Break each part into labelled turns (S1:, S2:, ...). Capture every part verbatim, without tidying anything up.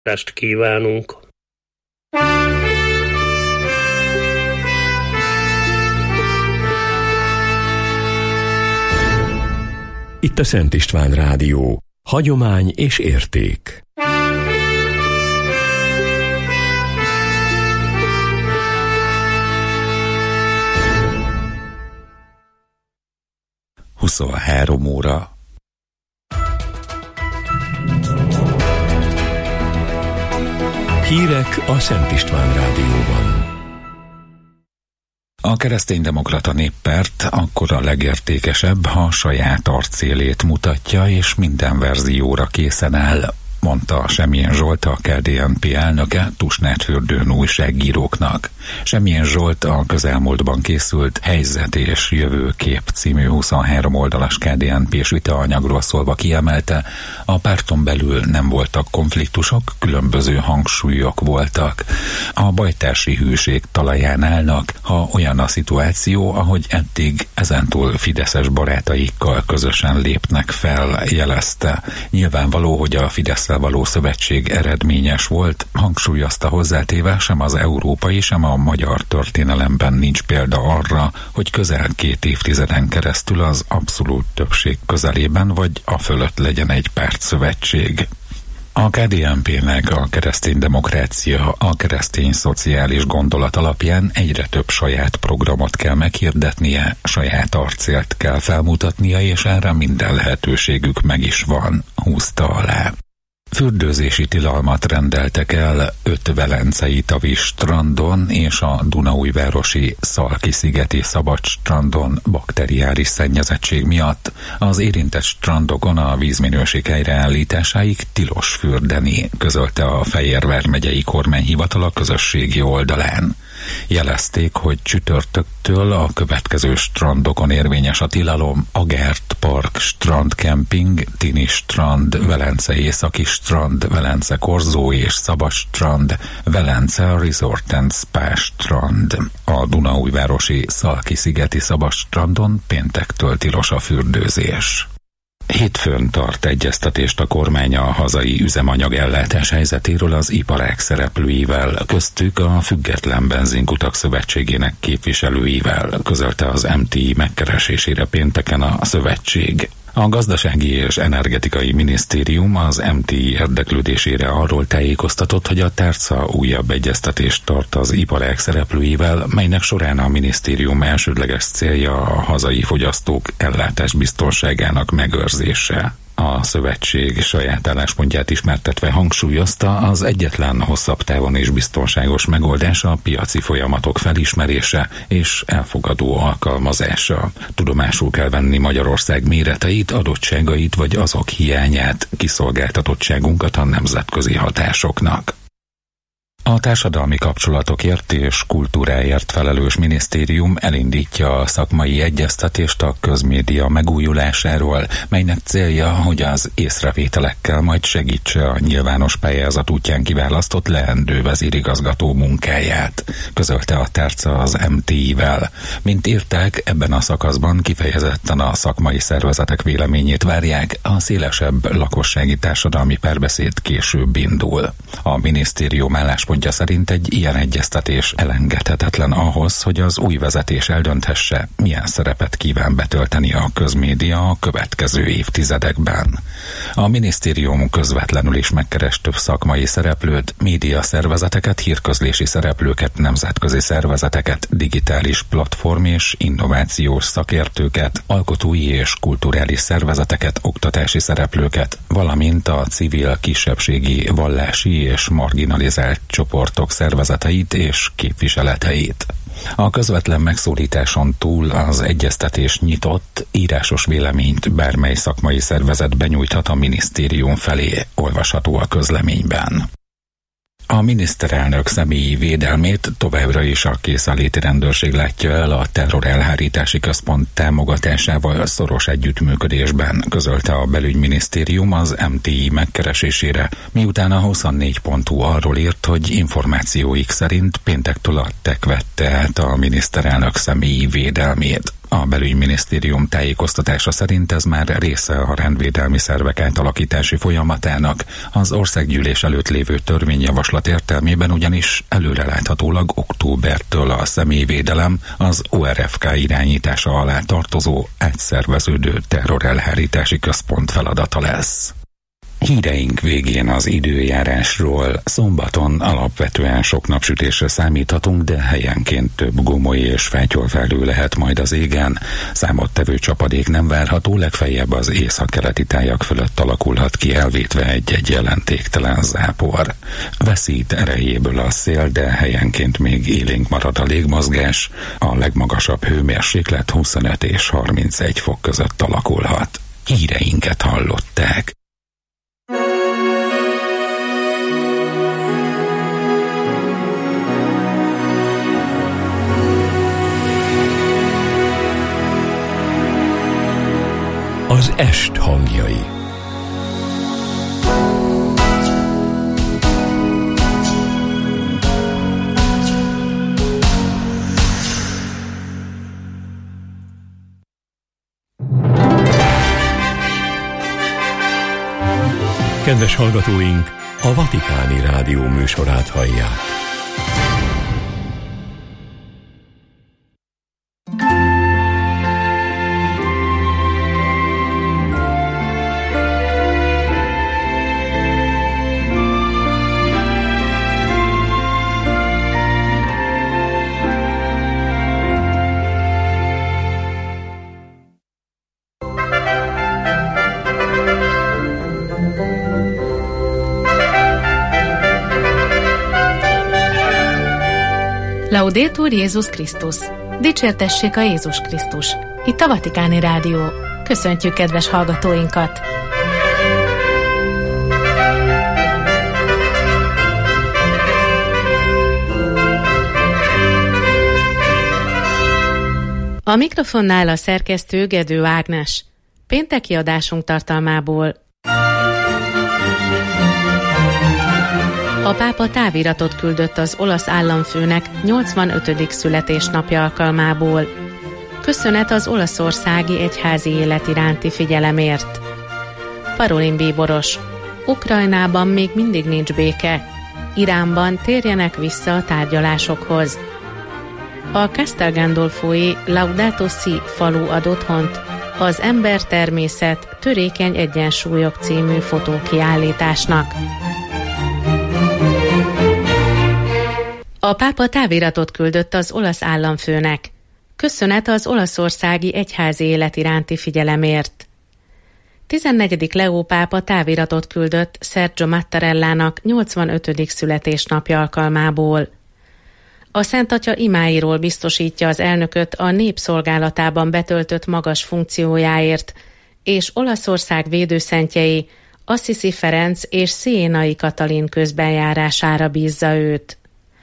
S1: Ezt kívánunk!
S2: Itt a Szent István Rádió. Hagyomány és érték.
S3: huszonhárom óra.
S2: Hírek a Szent István Rádióban.
S3: A kereszténydemokrata néppárt akkor a legértékesebb, ha a saját arcélét mutatja, és minden verzióra készen áll, mondta Semjén Zsolt, a ká dé en pé elnöke Tusnádfürdőn újságíróknak. Semjén Zsolt a közelmúltban készült Helyzet és Jövőkép című huszonhárom oldalas ká dé en pés vitaanyagról szólva kiemelte, a párton belül nem voltak konfliktusok, különböző hangsúlyok voltak. A bajtársi hűség talaján állnak, ha olyan a szituáció, ahogy eddig ezentúl fideszes barátaikkal közösen lépnek fel, jelezte. Nyilvánvaló, hogy a Fidesz való szövetség eredményes volt, hangsúlyozta hozzátéve, sem az európai, sem a magyar történelemben nincs példa arra, hogy közel két évtizeden keresztül az abszolút többség közelében vagy a fölött legyen egy pártszövetség. A ká dé en pének a keresztény demokrácia, a keresztény szociális gondolat alapján egyre több saját programot kell meghirdetnie, saját arcélt kell felmutatnia, és erre minden lehetőségük meg is van, húzta alá. Fürdőzési tilalmat rendeltek el öt velencei tavi strandon és a dunaújvárosi Szalki-szigeti szabadstrandon bakteriáris szennyezettség miatt. Az érintett strandokon a vízminőség helyreállításáig tilos fürdeni, közölte a Fejér vármegyei kormányhivatal a közösségi oldalán. Jelezték, hogy csütörtöktől a következő strandokon érvényes a tilalom: Agert Park strandkemping, Tini strand, Velence északi strand, Velence korzó és Szabad strand, Velence Resort and Spa strand. A dunaújvárosi Szalki-szigeti Szabad strandon péntektől tilos a fürdőzés. Hétfőn tart egyeztetést a kormány a hazai üzemanyag ellátás helyzetéről az iparág szereplőivel, köztük a Független Benzinkutak Szövetségének képviselőivel, közölte az em té i megkeresésére pénteken a szövetség. A Gazdasági és Energetikai Minisztérium az em té i érdeklődésére arról tájékoztatott, hogy a tárca újabb egyeztetést tart az iparág szereplőivel, melynek során a minisztérium elsődleges célja a hazai fogyasztók ellátásbiztonságának megőrzése. A szövetség saját álláspontját ismertetve hangsúlyozta, az egyetlen hosszabb távon és biztonságos megoldás a piaci folyamatok felismerése és elfogadó alkalmazása. Tudomásul kell venni Magyarország méreteit, adottságait vagy azok hiányát, kiszolgáltatottságunkat a nemzetközi hatásoknak. A társadalmi kapcsolatokért és kultúráért felelős minisztérium elindítja a szakmai egyeztetést a közmédia megújulásáról, melynek célja, hogy az észrevételekkel majd segítse a nyilvános pályázat útján kiválasztott leendő vezérigazgató munkáját, közölte a tárca az em té i-vel. Mint írták, ebben a szakaszban kifejezetten a szakmai szervezetek véleményét várják, a szélesebb lakossági társadalmi párbeszéd később indul. A minisztérium álláspontja pontja szerint egy ilyen egyeztetés elengedhetetlen ahhoz, hogy az új vezetés eldönthesse, milyen szerepet kíván betölteni a közmédia a következő évtizedekben. A minisztérium közvetlenül is megkeres több szakmai szereplőt, média szervezeteket, hírközlési szereplőket, nemzetközi szervezeteket, digitális platform és innovációs szakértőket, alkotói és kulturális szervezeteket, oktatási szereplőket, valamint a civil, kisebbségi, vallási és marginalizált csoportok szervezeteit és képviseleteit. A közvetlen megszólításon túl az egyeztetés nyitott, írásos véleményt bármely szakmai szervezet benyújthat a minisztérium felé, olvasható a közleményben. A miniszterelnök személyi védelmét továbbra is a készenléti rendőrség látja el a terrorelhárítási központ támogatásával szoros együttműködésben, közölte a belügyminisztérium az em té i megkeresésére, miután a huszonnégy pont hu arról írt, hogy információik szerint péntektől a té e ká vette át a miniszterelnök személyi védelmét. A belügyminisztérium tájékoztatása szerint ez már része a rendvédelmi szervek átalakítási folyamatának. Az országgyűlés előtt lévő törvényjavaslat értelmében ugyanis előreláthatólag októbertől a személyvédelem az o er ef ká irányítása alá tartozó átszerveződő terrorelhárítási központ feladata lesz. Híreink végén az időjárásról. Szombaton alapvetően sok napsütésre számíthatunk, de helyenként több gomoly és fátyolfelhő lehet majd az égen. Számottevő csapadék nem várható, legfeljebb az északkeleti tájak fölött alakulhat ki, elvétve egy-egy jelentéktelen zápor. Veszít erejéből a szél, de helyenként még élénk marad a légmozgás. A legmagasabb hőmérséklet huszonöt és harmincegy fok között alakulhat. Híreinket hallották.
S2: Az est hangjai. Kedves hallgatóink, a Vatikáni Rádió műsorát hallják.
S1: Laudetur Jézus Krisztus! Dicsértessék a Jézus Krisztus! Itt a Vatikáni Rádió. Köszöntjük kedves hallgatóinkat! A mikrofonnál a szerkesztő Gedő Ágnes. Pénteki adásunk tartalmából. A pápa táviratot küldött az olasz államfőnek nyolcvanötödik születésnapja alkalmából. Köszönet az olaszországi egyházi élet iránti figyelemért. Parolin bíboros. Ukrajnában még mindig nincs béke. Iránban térjenek vissza a tárgyalásokhoz. A Castel Gandolfói Laudato Si falu ad otthont az Ember-természet törékeny egyensúlyok című fotókiállításnak. A pápa táviratot küldött az olasz államfőnek. Köszönet az olaszországi egyházi élet iránti figyelemért. tizennegyedik Leó pápa táviratot küldött Sergio Mattarellának nyolcvanötödik születésnapja alkalmából. A Szent Atya imáiról biztosítja az elnököt a nép szolgálatában betöltött magas funkciójáért, és Olaszország védőszentjei Assisi Ferenc és Sienai Katalin közbenjárására bízza őt.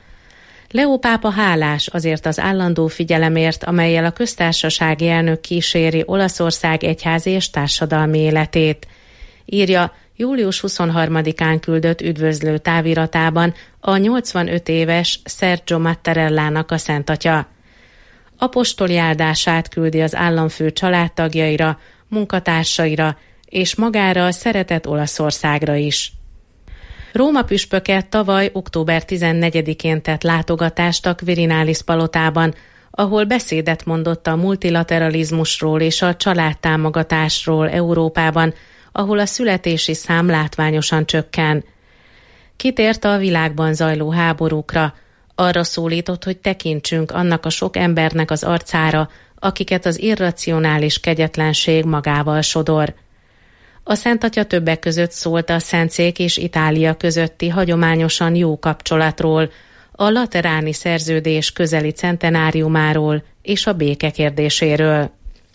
S1: Leó pápa hálás azért az állandó figyelemért, amellyel a köztársasági elnök kíséri Olaszország egyházi és társadalmi életét, írja július huszonharmadikán küldött üdvözlő táviratában a nyolcvanöt éves Sergio Mattarellának a Szent Atya. Apostoli áldását küldi az államfő családtagjaira, munkatársaira és magára a szeretett Olaszországra is. Róma püspöke tavaly október tizennegyedikén tett látogatást a Quirinalis palotában, ahol beszédet mondott a multilateralizmusról és a családtámogatásról Európában, ahol a születési szám látványosan csökken. Kitért a világban zajló háborúkra, arra szólított, hogy tekintsünk annak a sok embernek az arcára, akiket az irracionális kegyetlenség magával sodor. A Szent Atya többek között szólt a Szentszék és Itália közötti hagyományosan jó kapcsolatról, a lateráni szerződés közeli centenáriumáról és a béke kérdéséről.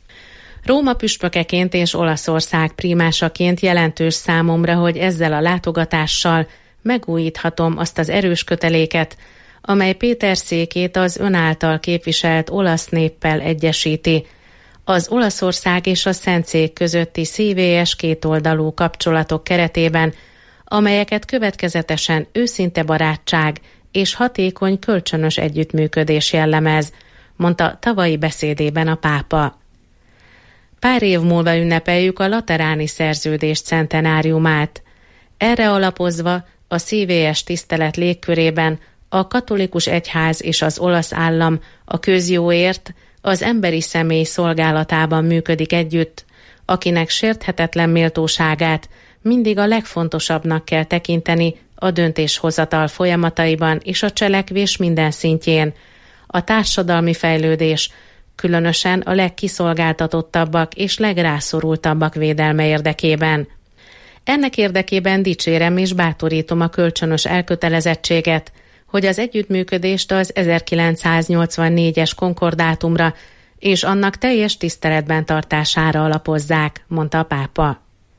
S1: Róma püspökeként és Olaszország prímásaként jelentős számomra, hogy ezzel a látogatással megújíthatom azt az erős köteléket, amely Péter székét az ön által képviselt olasz néppel egyesíti, az Olaszország és a Szentszék közötti szívélyes kétoldalú kapcsolatok keretében, amelyeket következetesen őszinte barátság és hatékony kölcsönös együttműködés jellemez, mondta tavalyi beszédében a pápa. Pár év múlva ünnepeljük a Lateráni Szerződés centenáriumát. Erre alapozva a szívélyes tisztelet légkörében a katolikus egyház és az olasz állam a közjóért, az emberi személy szolgálatában működik együtt, akinek sérthetetlen méltóságát mindig a legfontosabbnak kell tekinteni a döntéshozatal folyamataiban és a cselekvés minden szintjén, a társadalmi fejlődés, különösen a legkiszolgáltatottabbak és legrászorultabbak védelme érdekében. Ennek érdekében dicsérem és bátorítom a kölcsönös elkötelezettséget, hogy az együttműködést az ezerkilencszáznyolcvannégyes konkordátumra és annak teljes tiszteletben tartására alapozzák, mondta a pápa.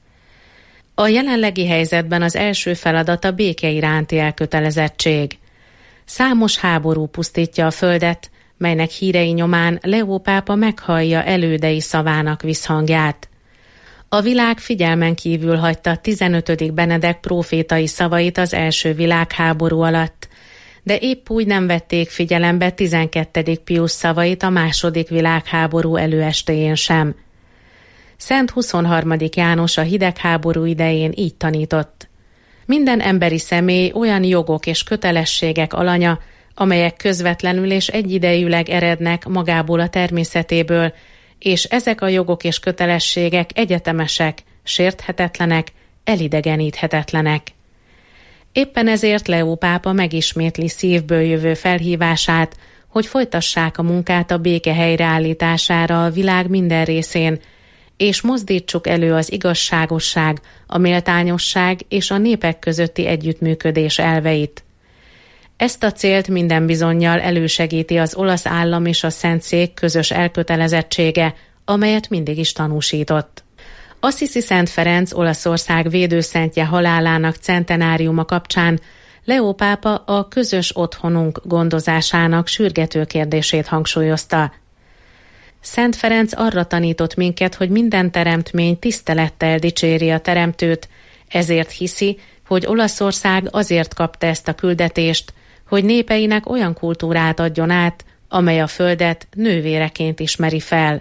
S1: A jelenlegi helyzetben az első feladat a béke iránti elkötelezettség. Számos háború pusztítja a földet, melynek hírei nyomán Leó pápa meghallja elődei szavának visszhangját. A világ figyelmen kívül hagyta tizenötödik Benedek prófétai szavait az első világháború alatt, de épp úgy nem vették figyelembe tizenkettedik Pius szavait a második világháború előestéjén sem. Szent huszonharmadik János a hidegháború idején így tanított. Minden emberi személy olyan jogok és kötelességek alanya, amelyek közvetlenül és egyidejűleg erednek magából a természetéből, és ezek a jogok és kötelességek egyetemesek, sérthetetlenek, elidegeníthetetlenek. Éppen ezért Leó pápa megismétli szívből jövő felhívását, hogy folytassák a munkát a béke helyreállítására a világ minden részén, és mozdítsuk elő az igazságosság, a méltányosság és a népek közötti együttműködés elveit. Ezt a célt minden bizonnyal elősegíti az olasz állam és a Szentszék közös elkötelezettsége, amelyet mindig is tanúsított. Assisi Szent Ferenc Olaszország védőszentje halálának centenáriuma kapcsán Leó pápa a közös otthonunk gondozásának sürgető kérdését hangsúlyozta. Szent Ferenc arra tanított minket, hogy minden teremtmény tisztelettel dicséri a teremtőt, ezért hiszi, hogy Olaszország azért kapta ezt a küldetést, hogy népeinek olyan kultúrát adjon át, amely a földet nővéreként ismeri fel.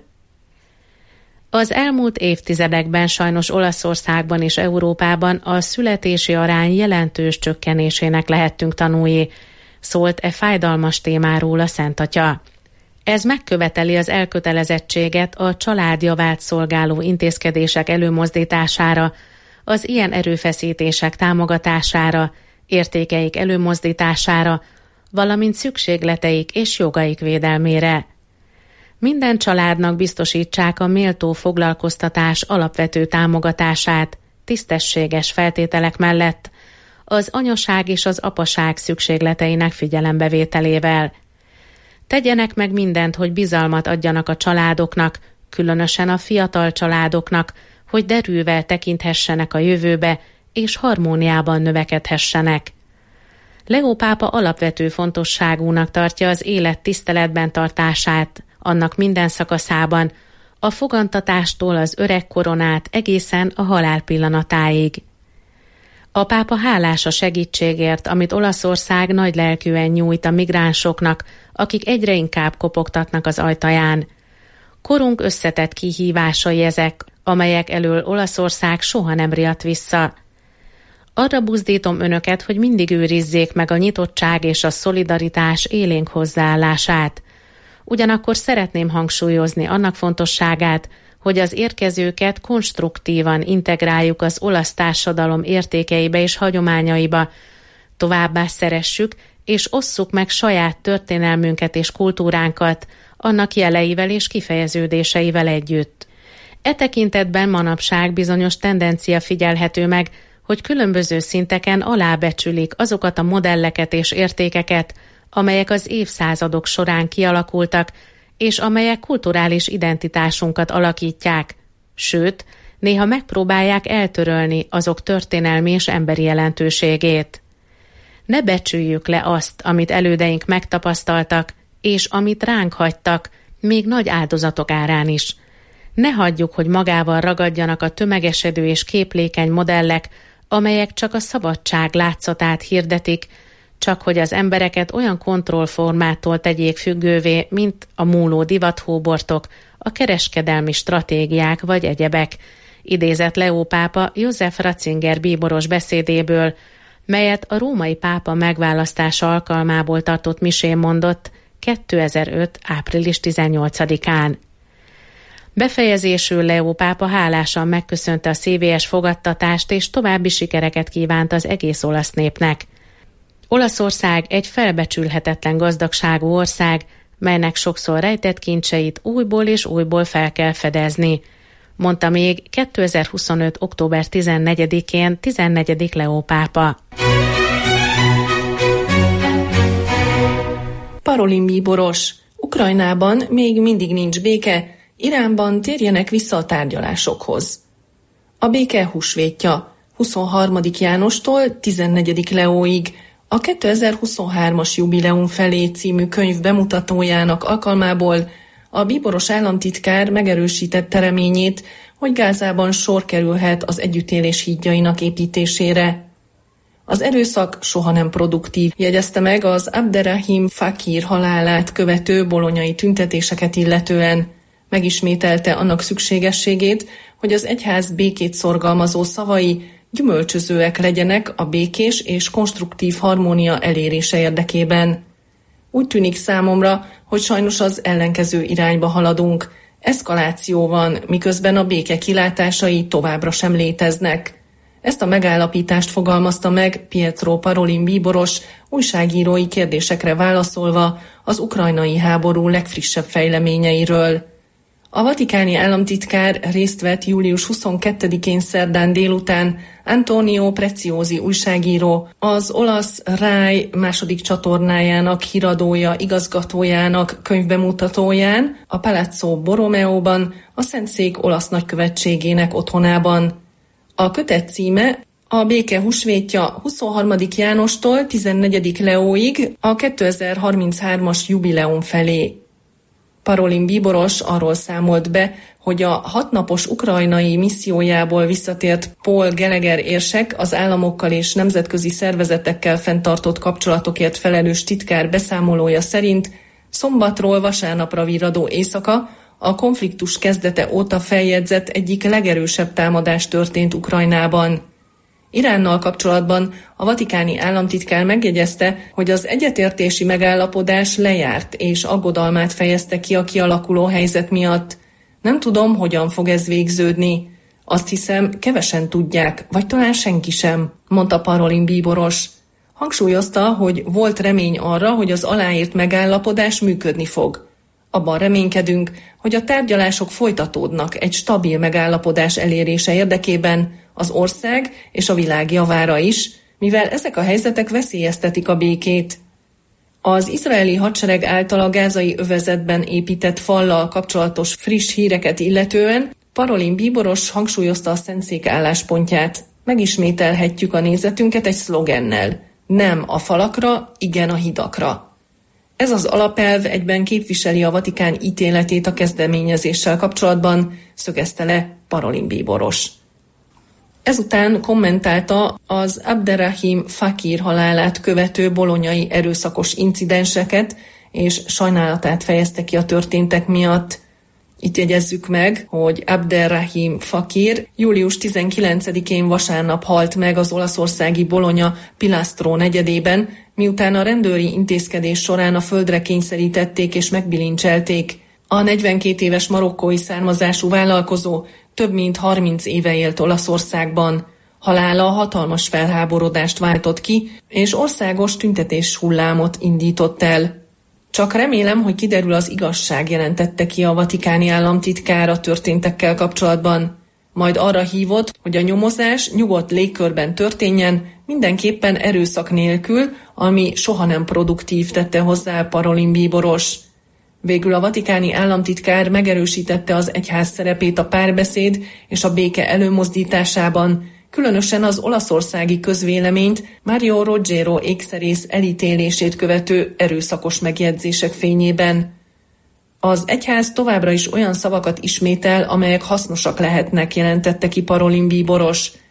S1: Az elmúlt évtizedekben sajnos Olaszországban és Európában a születési arány jelentős csökkenésének lehettünk tanúi, szólt e fájdalmas témáról a Szent Atya. Ez megköveteli az elkötelezettséget a család javát szolgáló intézkedések előmozdítására, az ilyen erőfeszítések támogatására, értékeik előmozdítására, valamint szükségleteik és jogaik védelmére. Minden családnak biztosítsák a méltó foglalkoztatás alapvető támogatását, tisztességes feltételek mellett, az anyaság és az apaság szükségleteinek figyelembevételével. Tegyenek meg mindent, hogy bizalmat adjanak a családoknak, különösen a fiatal családoknak, hogy derűvel tekinthessenek a jövőbe, és harmóniában növekedhessenek. Leó pápa alapvető fontosságúnak tartja az élet tiszteletben tartását, annak minden szakaszában, a fogantatástól az öreg koronát egészen a halál pillanatáig. A pápa hálás a segítségért, amit Olaszország nagylelkűen nyújt a migránsoknak, akik egyre inkább kopogtatnak az ajtaján. Korunk összetett kihívásai ezek, amelyek elől Olaszország soha nem riadt vissza. Arra buzdítom önöket, hogy mindig őrizzék meg a nyitottság és a szolidaritás élénk hozzáállását. Ugyanakkor szeretném hangsúlyozni annak fontosságát, hogy az érkezőket konstruktívan integráljuk az olasz társadalom értékeibe és hagyományaiba, továbbá szeressük és osszuk meg saját történelmünket és kultúránkat, annak jeleivel és kifejeződéseivel együtt. E tekintetben manapság bizonyos tendencia figyelhető meg, hogy különböző szinteken alábecsülik azokat a modelleket és értékeket, amelyek az évszázadok során kialakultak, és amelyek kulturális identitásunkat alakítják, sőt, néha megpróbálják eltörölni azok történelmi és emberi jelentőségét. Ne becsüljük le azt, amit elődeink megtapasztaltak, és amit ránk hagytak, még nagy áldozatok árán is. Ne hagyjuk, hogy magával ragadjanak a tömegesedő és képlékeny modellek, amelyek csak a szabadság látszatát hirdetik, csak hogy az embereket olyan kontrollformától tegyék függővé, mint a múló divathóbortok, a kereskedelmi stratégiák vagy egyebek, idézett Leó pápa József Ratzinger bíboros beszédéből, melyet a római pápa megválasztása alkalmából tartott misén mondott kétezer-öt. április tizennyolcadikán. Befejezésül Leó pápa hálásan megköszönte a szívélyes fogadtatást és további sikereket kívánt az egész olasz népnek. Olaszország egy felbecsülhetetlen gazdagságú ország, melynek sokszor rejtett kincseit újból és újból fel kell fedezni, mondta még kétezer-huszonöt. október tizennegyedikén tizennegyedik Leó pápa.
S4: Parolin bíboros. Ukrajnában még mindig nincs béke, Iránban térjenek vissza a tárgyalásokhoz. A béke húsvétja huszonharmadik Jánostól tizennegyedik Leóig a kétezer-huszonhármas jubileum felé című könyv bemutatójának alkalmából a bíboros államtitkár megerősítette reményét, hogy Gázában sor kerülhet az együttélés hídjainak építésére. Az erőszak soha nem produktív, jegyezte meg az Abderrahim Fakir halálát követő bolonyai tüntetéseket illetően. Megismételte annak szükségességét, hogy az egyház békét szorgalmazó szavai gyümölcsözőek legyenek a békés és konstruktív harmónia elérése érdekében. Úgy tűnik számomra, hogy sajnos az ellenkező irányba haladunk. Eszkaláció van, miközben a béke kilátásai továbbra sem léteznek. Ezt a megállapítást fogalmazta meg Pietro Parolin bíboros újságírói kérdésekre válaszolva az ukrajnai háború legfrissebb fejleményeiről. A vatikáni államtitkár részt vett július huszonkettedikén szerdán délután Antonio Preziosi újságíró, az olasz Rai második csatornájának híradója igazgatójának könyvbemutatóján a Palazzo Borromeóban, a Szentszék olasz nagykövetségének otthonában. A kötet címe a béke húsvétja huszonharmadik Jánostól tizennegyedik Leóig a kétezer-harminchárom-as jubileum felé. Parolin bíboros arról számolt be, hogy a hatnapos ukrajnai missziójából visszatért Paul Gallagher érsek az államokkal és nemzetközi szervezetekkel fenntartott kapcsolatokért felelős titkár beszámolója szerint szombatról vasárnapra virradó éjszaka a konfliktus kezdete óta feljegyzett egyik legerősebb támadás történt Ukrajnában. Iránnal kapcsolatban a vatikáni államtitkár megjegyezte, hogy az egyetértési megállapodás lejárt és aggodalmát fejezte ki a kialakuló helyzet miatt. Nem tudom, hogyan fog ez végződni. Azt hiszem, kevesen tudják, vagy talán senki sem, mondta Parolin bíboros. Hangsúlyozta, hogy volt remény arra, hogy az aláírt megállapodás működni fog. Abban reménykedünk, hogy a tárgyalások folytatódnak egy stabil megállapodás elérése érdekében, az ország és a világ javára is, mivel ezek a helyzetek veszélyeztetik a békét. Az izraeli hadsereg által a gázai övezetben épített fallal kapcsolatos friss híreket illetően Parolin bíboros hangsúlyozta a Szentszék álláspontját. Megismételhetjük a nézetünket egy szlogennel: nem a falakra, igen a hidakra. Ez az alapelv egyben képviseli a Vatikán ítéletét a kezdeményezéssel kapcsolatban, szögezte le Parolin bíboros. Ezután kommentálta az Abderrahim Fakir halálát követő bolonyai erőszakos incidenseket, és sajnálatát fejezte ki a történtek miatt. Itt jegyezzük meg, hogy Abderrahim Fakir július tizenkilencedikén vasárnap halt meg az olaszországi Bologna Pilastro negyedében, miután a rendőri intézkedés során a földre kényszerítették és megbilincselték. A negyvenkét éves marokkói származású vállalkozó több mint harminc éve élt Olaszországban. Halála hatalmas felháborodást váltott ki, és országos tüntetés hullámot indított el. Csak remélem, hogy kiderül az igazság, jelentette ki a vatikáni államtitkár a történtekkel kapcsolatban. Majd arra hívott, hogy a nyomozás nyugodt légkörben történjen, mindenképpen erőszak nélkül, ami soha nem produktív, tette hozzá Parolin bíboros. Végül a vatikáni államtitkár megerősítette az egyház szerepét a párbeszéd és a béke előmozdításában, különösen az olaszországi közvéleményt Mario Rogero ékszerész elítélését követő erőszakos megjegyzések fényében. Az egyház továbbra is olyan szavakat ismétel, amelyek hasznosak lehetnek, jelentette ki Parolin bíboros.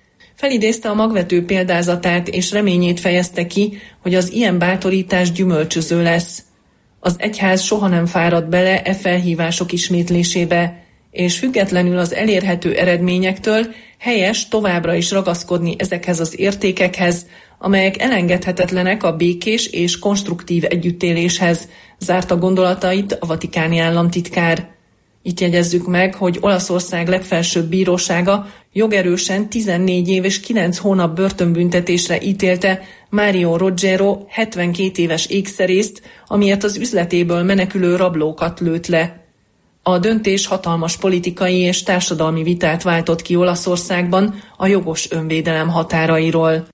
S4: Felidézte a magvető példázatát, és reményét fejezte ki, hogy az ilyen bátorítás gyümölcsöző lesz. Az egyház soha nem fárad bele e felhívások ismétlésébe, és függetlenül az elérhető eredményektől helyes továbbra is ragaszkodni ezekhez az értékekhez, amelyek elengedhetetlenek a békés és konstruktív együttéléshez, zárta gondolatait a vatikáni államtitkár. Itt jegyezzük meg, hogy Olaszország legfelsőbb bírósága jogerősen tizennégy év és kilenc hónap börtönbüntetésre ítélte Mario Rogero hetvenkét éves ékszerészt, amiért az üzletéből menekülő rablókat lőtt le. A döntés hatalmas politikai és társadalmi vitát váltott ki Olaszországban a jogos önvédelem határairól.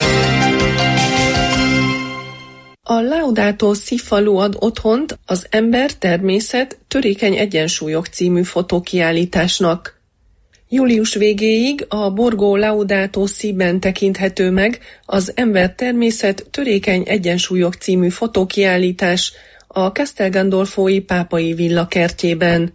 S4: A Laudato Si falu ad otthont az Ember, természet, törékeny egyensúlyok című fotókiállításnak. Július végéig a Borgo Laudato Si-ben tekinthető meg az Ember, természet, törékeny egyensúlyok című fotókiállítás a Castel Gandolfoi pápai villa kertjében.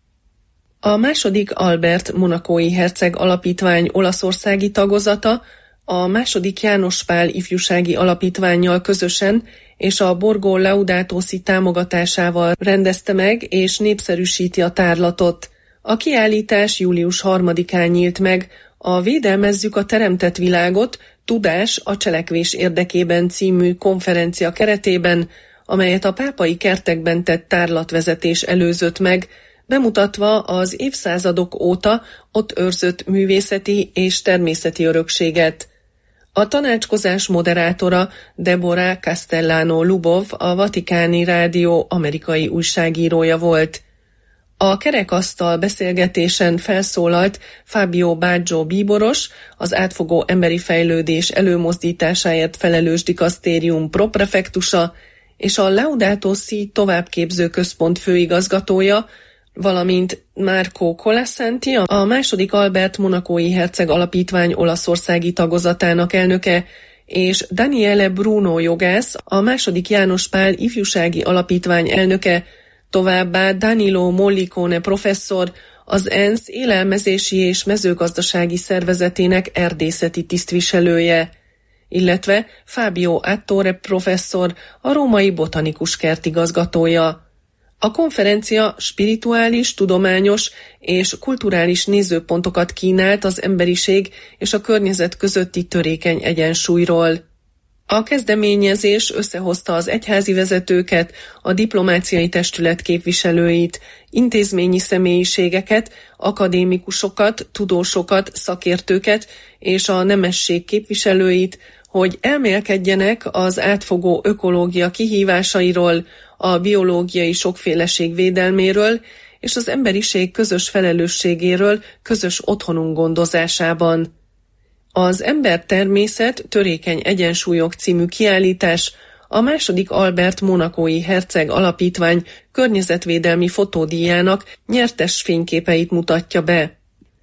S4: A második Albert monacói herceg alapítvány olaszországi tagozata a második János Pál ifjúsági alapítvánnyal közösen és a Borgo Laudato Si támogatásával rendezte meg és népszerűsíti a tárlatot. A kiállítás július harmadikán nyílt meg a Védelmezzük a teremtett világot, tudás a cselekvés érdekében című konferencia keretében, amelyet a pápai kertekben tett tárlatvezetés előzött meg, bemutatva az évszázadok óta ott őrzött művészeti és természeti örökséget. A tanácskozás moderátora Deborah Castellano Lubov, a Vatikáni Rádió amerikai újságírója volt. A kerekasztal beszélgetésen felszólalt Fabio Baggio bíboros, az átfogó emberi fejlődés előmozdításáért felelős dikasztérium proprefektusa, és a Laudato Si továbbképző központ főigazgatója, valamint Marco Colasanti, a második Albert monacói herceg alapítvány olaszországi tagozatának elnöke, és Daniele Bruno jogász, a második János Pál ifjúsági alapítvány elnöke, továbbá Danilo Mollicone professzor, az ENSZ élelmezési és mezőgazdasági szervezetének erdészeti tisztviselője, illetve Fabio Attore professzor, a római botanikus kert igazgatója. A konferencia spirituális, tudományos és kulturális nézőpontokat kínált az emberiség és a környezet közötti törékeny egyensúlyról. A kezdeményezés összehozta az egyházi vezetőket, a diplomáciai testület képviselőit, intézményi személyiségeket, akadémikusokat, tudósokat, szakértőket és a nemesség képviselőit, hogy elmélkedjenek az átfogó ökológia kihívásairól, a biológiai sokféleség védelméről és az emberiség közös felelősségéről közös otthonunk gondozásában. Az Ember, természet, törékeny egyensúlyok című kiállítás a második Albert monacói herceg alapítvány környezetvédelmi fotódíjának nyertes fényképeit mutatja be.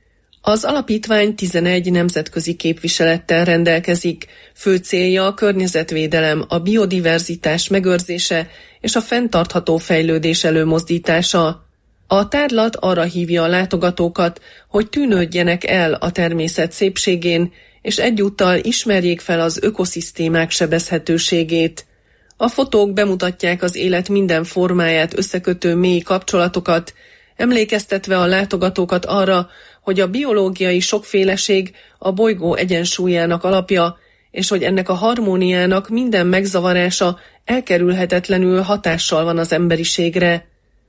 S4: Az alapítvány tizenegy nemzetközi képviselettel rendelkezik, fő célja a környezetvédelem, a biodiverzitás megőrzése és a fenntartható fejlődés előmozdítása. A tárlat arra hívja a látogatókat, hogy tűnődjenek el a természet szépségén, és egyúttal ismerjék fel az ökoszisztémák sebezhetőségét. A fotók bemutatják az élet minden formáját összekötő mély kapcsolatokat, emlékeztetve a látogatókat arra, hogy a biológiai sokféleség a bolygó egyensúlyának alapja, és hogy ennek a harmóniának minden megzavarása elkerülhetetlenül hatással van az emberiségre.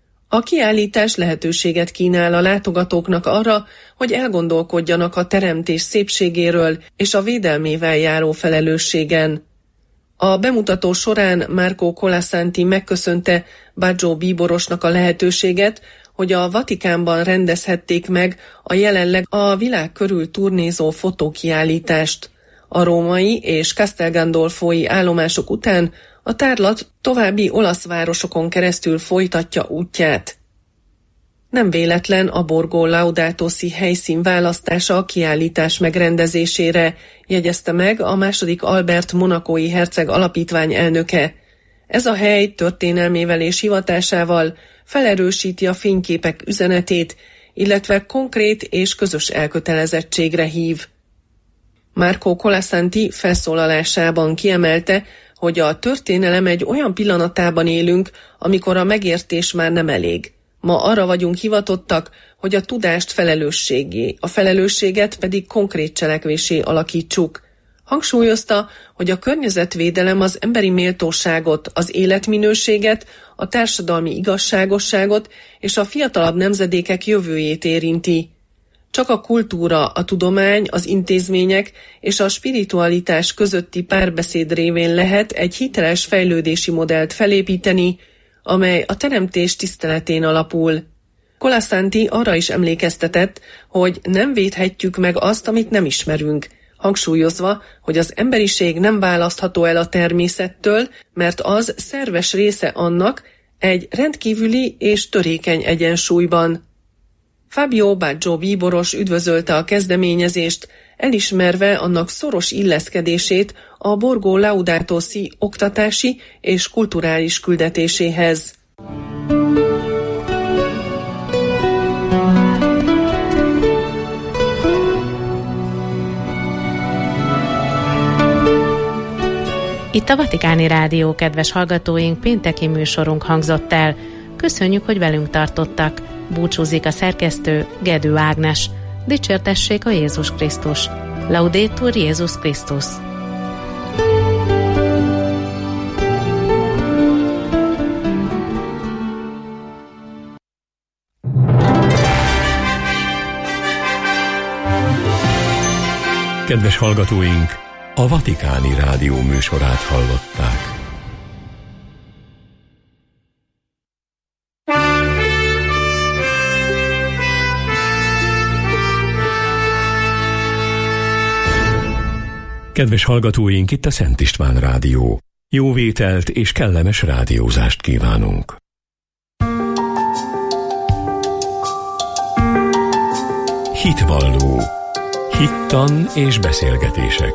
S4: A kiállítás lehetőséget kínál a látogatóknak arra, hogy elgondolkodjanak a teremtés szépségéről és a védelmével járó felelősségen. A bemutató során Marco Colasanti megköszönte Baggio bíborosnak a lehetőséget, hogy a Vatikánban rendezhették meg a jelenleg a világ körül turnézó fotókiállítást. A római és Castel Gandolfoi állomások után a tárlat további olasz városokon keresztül folytatja útját. Nem véletlen a Borgo Laudato Si helyszín választása a kiállítás megrendezésére, jegyezte meg a második Albert monacói herceg alapítvány elnöke. Ez a hely történelmével és hivatásával felerősíti a fényképek üzenetét, illetve konkrét és közös elkötelezettségre hív. Marco Colasanti felszólalásában kiemelte, hogy a történelem egy olyan pillanatában élünk, amikor a megértés már nem elég. Ma arra vagyunk hivatottak, hogy a tudást felelősséggé, a felelősséget pedig konkrét cselekvésé alakítsuk. Hangsúlyozta, hogy a környezetvédelem az emberi méltóságot, az életminőséget, a társadalmi igazságosságot és a fiatalabb nemzedékek jövőjét érinti. Csak a kultúra, a tudomány, az intézmények és a spiritualitás közötti párbeszéd révén lehet egy hiteles fejlődési modellt felépíteni, amely a teremtés tiszteletén alapul. Colasanti arra is emlékeztetett, hogy nem védhetjük meg azt, amit nem ismerünk, hangsúlyozva, hogy az emberiség nem választható el a természettől, mert az szerves része annak egy rendkívüli és törékeny egyensúlyban. Fabio Baggio bíboros üdvözölte a kezdeményezést, elismerve annak szoros illeszkedését a Borgo Laudato Si oktatási és kulturális küldetéséhez.
S1: Itt a Vatikáni Rádió, kedves hallgatóink, pénteki műsorunk hangzott el. Köszönjük, hogy velünk tartottak. Búcsúzik a szerkesztő, Gedő Ágnes. Dicsértessék a Jézus Krisztus. Laudetur Jézus Krisztus.
S2: Kedves hallgatóink, a Vatikáni Rádió műsorát hallották. Kedves hallgatóink, itt a Szent István Rádió. Jó vételt és kellemes rádiózást kívánunk. Hitvalló. Hittan és beszélgetések.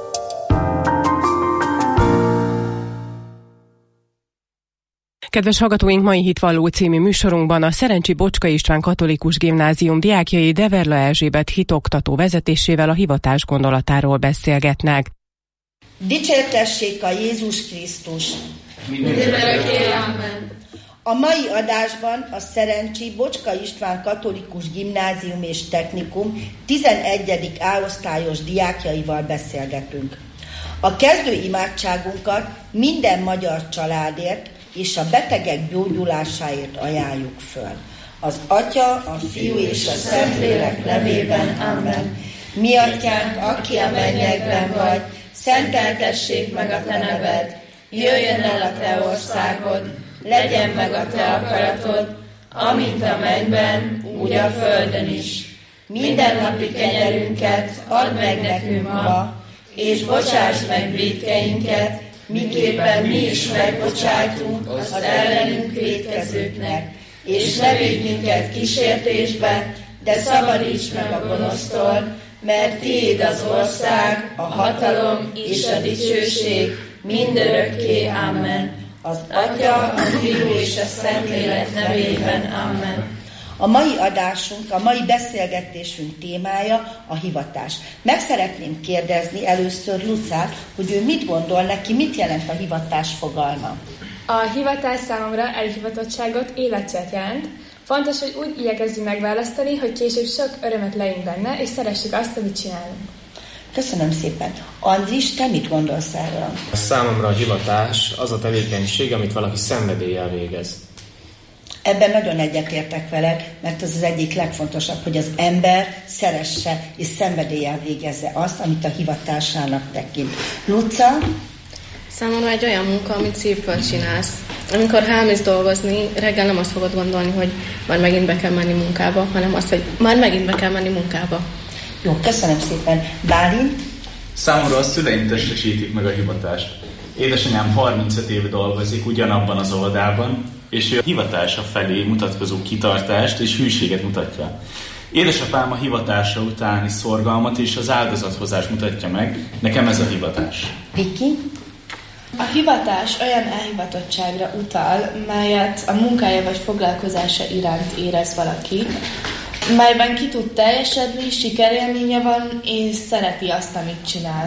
S5: Kedves hallgatóink, mai Hitvalló című műsorunkban a Szerencsi Bocska István Katolikus Gimnázium diákjai Deverla Erzsébet hitoktató vezetésével a hivatás gondolatáról beszélgetnek.
S6: Dicsértessék a Jézus Krisztus!
S7: Mindörökké, amen!
S6: A mai adásban a Szerencsi Bocska István Katolikus Gimnázium és Technikum tizenegyedik A-osztályos diákjaival beszélgetünk. A kezdő imádságunkat minden magyar családért és a betegek gyógyulásáért ajánljuk föl. Az Atya, a Fiú és a Szentlélek nevében, amen. Mi atyánk, aki a mennyekben vagy, szenteltessék meg a te neved, jöjjön el a te országod, legyen meg a te akaratod, amint a mennyben, úgy a földön is. Mindennapi kenyerünket add meg nekünk ma, és bocsáss meg vétkeinket, miképpen mi is megbocsájtunk az ellenünk vétkezőknek, és ne védj minket kísértésbe, de szabadíts meg a gonosztól, mert tiéd az ország, a hatalom és a dicsőség mindörökké, amen. Az Atya, a Fiú és a Szentlélek nevében, amen. A mai adásunk, a mai beszélgetésünk témája a hivatás. Meg szeretném kérdezni először Lucát, hogy ő mit gondol neki, mit jelent a hivatás fogalma.
S7: A hivatás számomra elhivatottságot, életcélt jelent. Fontos, hogy úgy igyekezzünk megválasztani, hogy később sok örömet lejünk benne, és szeressük azt, amit csinálunk.
S6: Köszönöm szépen. Andris, te mit gondolsz erről?
S8: Számomra a hivatás az a tevékenység, amit valaki szenvedéllyel végez.
S6: Ebben nagyon egyetértek veled, mert az az egyik legfontosabb, hogy az ember szeresse és szenvedéllyel végezze azt, amit a hivatásának tekint. Luca?
S9: Számomra egy olyan munka, amit szívből csinálsz. Amikor elmész dolgozni, reggel nem azt fogod gondolni, hogy már megint be kell menni munkába, hanem azt, hogy már megint be kell menni munkába.
S6: Jó, köszönöm szépen. Bálint?
S10: Számomra a szüleim testesítik meg a hivatást. Édesanyám harmincöt éve dolgozik ugyanabban az oldalban, és ő a hivatása felé mutatkozó kitartást és hűséget mutatja. Édesapám a hivatása utáni szorgalmat és az áldozathozást mutatja meg. Nekem ez a hivatás.
S6: Viki?
S11: A hivatás olyan elhivatottságra utal, melyet a munkája vagy foglalkozása iránt érez valaki, melyben ki tud teljesedni, sikerélménye van, és szereti azt, amit csinál.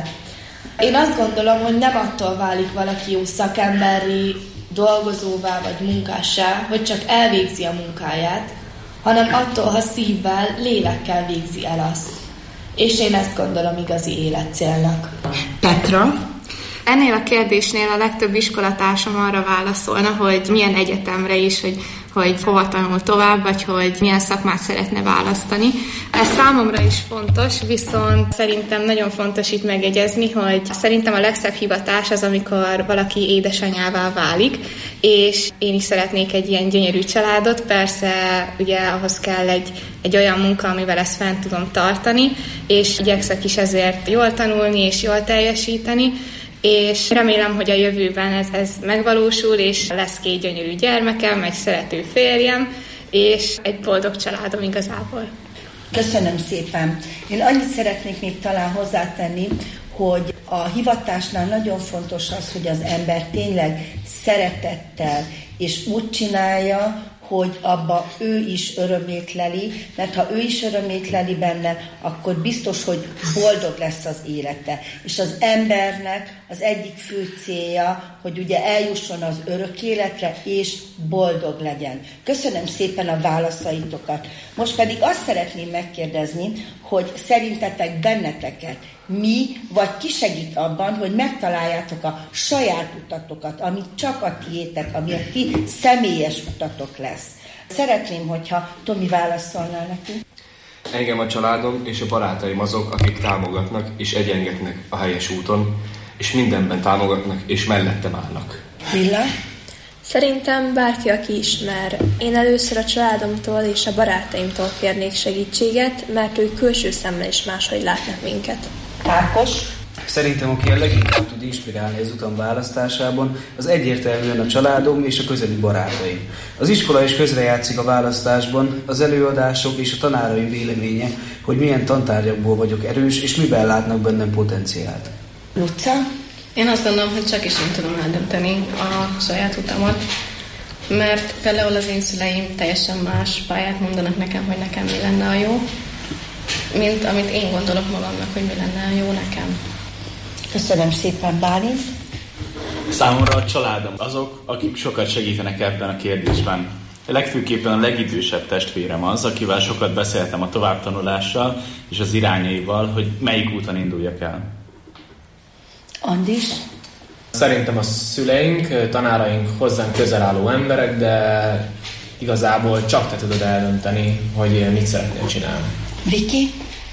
S11: Én azt gondolom, hogy nem attól válik valaki jó szakemberré, dolgozóvá vagy munkássá, hogy csak elvégzi a munkáját, hanem attól, ha szívvel, lélekkel végzi el azt. És én ezt gondolom igazi életcélnak.
S6: Petra?
S12: Ennél a kérdésnél a legtöbb iskolatársam arra válaszolna, hogy milyen egyetemre is, hogy, hogy hova tanul tovább, vagy hogy milyen szakmát szeretne választani. Ez számomra is fontos, viszont szerintem nagyon fontos itt megjegyezni, hogy szerintem a legszebb hivatás az, amikor valaki édesanyává válik, és én is szeretnék egy ilyen gyönyörű családot, persze ugye ahhoz kell egy, egy olyan munka, amivel ezt fent tudom tartani, és igyekszek is ezért jól tanulni és jól teljesíteni, és remélem, hogy a jövőben ez, ez megvalósul, és lesz két gyönyörű gyermekem, egy szerető férjem, és egy boldog családom igazából.
S6: Köszönöm szépen. Én annyit szeretnék még talán hozzátenni, hogy a hivatásnál nagyon fontos az, hogy az ember tényleg szeretettel és úgy csinálja, hogy abba ő is örömét leli, mert ha ő is örömét leli benne, akkor biztos, hogy boldog lesz az élete. És az embernek az egyik fő célja, hogy ugye eljusson az örök életre, és boldog legyen. Köszönöm szépen a válaszaitokat. Most pedig azt szeretném megkérdezni, hogy szerintetek benneteket mi, vagy ki segít abban, hogy megtaláljátok a saját utatokat, ami csak a tiétek, ami a ti személyes utatok lesz. Szeretném, hogyha Tomi válaszolnál nekünk.
S13: Engem a családom és a barátaim azok, akik támogatnak és egyengetnek a helyes úton, és mindenben támogatnak és mellettem állnak.
S6: Villa?
S7: Szerintem bárki, aki ismer. Én először a családomtól és a barátaimtól kérnék segítséget, mert ők külső szemmel is máshogy látnak minket.
S6: Ákos?
S14: Szerintem, aki a leginkább tud inspirálni az utam választásában, az egyértelműen a családom és a közeli barátaim. Az iskola is közrejátszik a választásban, az előadások és a tanáraim véleménye, hogy milyen tantárgyakból vagyok erős, és miben látnak bennem potenciált.
S6: Luca?
S9: Én azt gondolom, hogy csak is én tudom eldönteni a saját utamat, mert például az én szüleim teljesen más pályát mondanak nekem, hogy nekem mi lenne a jó, mint amit én gondolok magamnak, hogy mi lenne a jó nekem.
S6: Köszönöm szépen, Bálint.
S10: Számomra a családom azok, akik sokat segítenek ebben a kérdésben. Legfőképpen a legidősebb testvérem az, akivel sokat beszéltem a továbbtanulással és az irányaival, hogy melyik úton induljak el.
S6: Andis?
S8: Szerintem a szüleink, tanáraink hozzánk közel álló emberek, de igazából csak te tudod eldönteni, hogy mit szeretnél csinálni.
S6: Viki?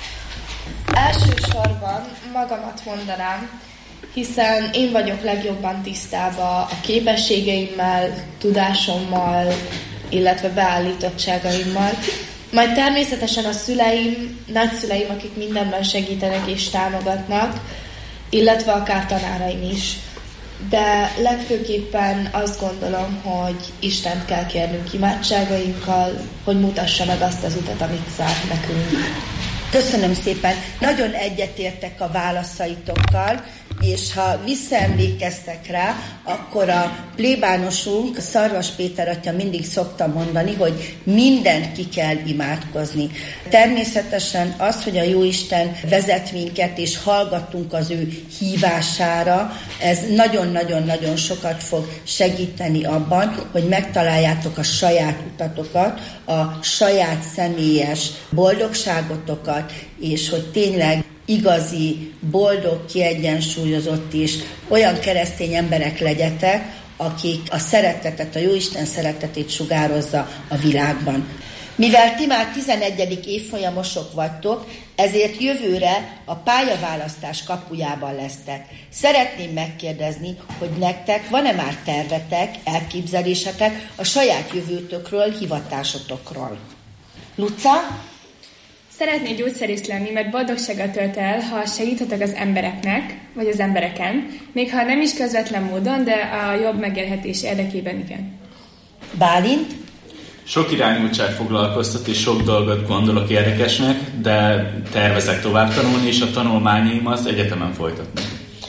S11: Elsősorban magamat mondanám, hiszen én vagyok legjobban tisztában a képességeimmel, tudásommal, illetve beállítottságaimmal. Majd természetesen a szüleim, nagyszüleim, akik mindenben segítenek és támogatnak, illetve akár tanáraim is. De legfőképpen azt gondolom, hogy Istent kell kérnünk imádságainkkal, hogy mutassa meg azt az utat, amit szánt nekünk.
S6: Köszönöm szépen. Nagyon egyetértek a válaszaitokkal, és ha visszaemlékeztek rá, akkor a plébánosunk, Szarvas Péter atya mindig szokta mondani, hogy mindent ki kell imádkozni. Természetesen az, hogy a Jóisten vezet minket, és hallgatunk az ő hívására, ez nagyon-nagyon-nagyon sokat fog segíteni abban, hogy megtaláljátok a saját utatokat, a saját személyes boldogságotokat, és hogy tényleg igazi, boldog, kiegyensúlyozott és olyan keresztény emberek legyetek, akik a szeretetet, a Jóisten szeretetét sugározza a világban. Mivel ti már tizenegyedik évfolyamosok vagytok, ezért jövőre a pályaválasztás kapujában lesztek. Szeretném megkérdezni, hogy nektek van-e már tervetek, elképzelésetek a saját jövőtökről, hivatásotokról? Luca?
S7: Szeretnék gyógyszerész lenni, mert boldogsággal tölt el, ha segíthetek az embereknek, vagy az embereken, még ha nem is közvetlen módon, de a jobb megélhetés érdekében igen.
S6: Bálint?
S10: Sok irányultság foglalkoztat, és sok dolgot gondolok érdekesnek, de tervezek tovább tanulni, és a tanulmányaim az egyetemen folytatni.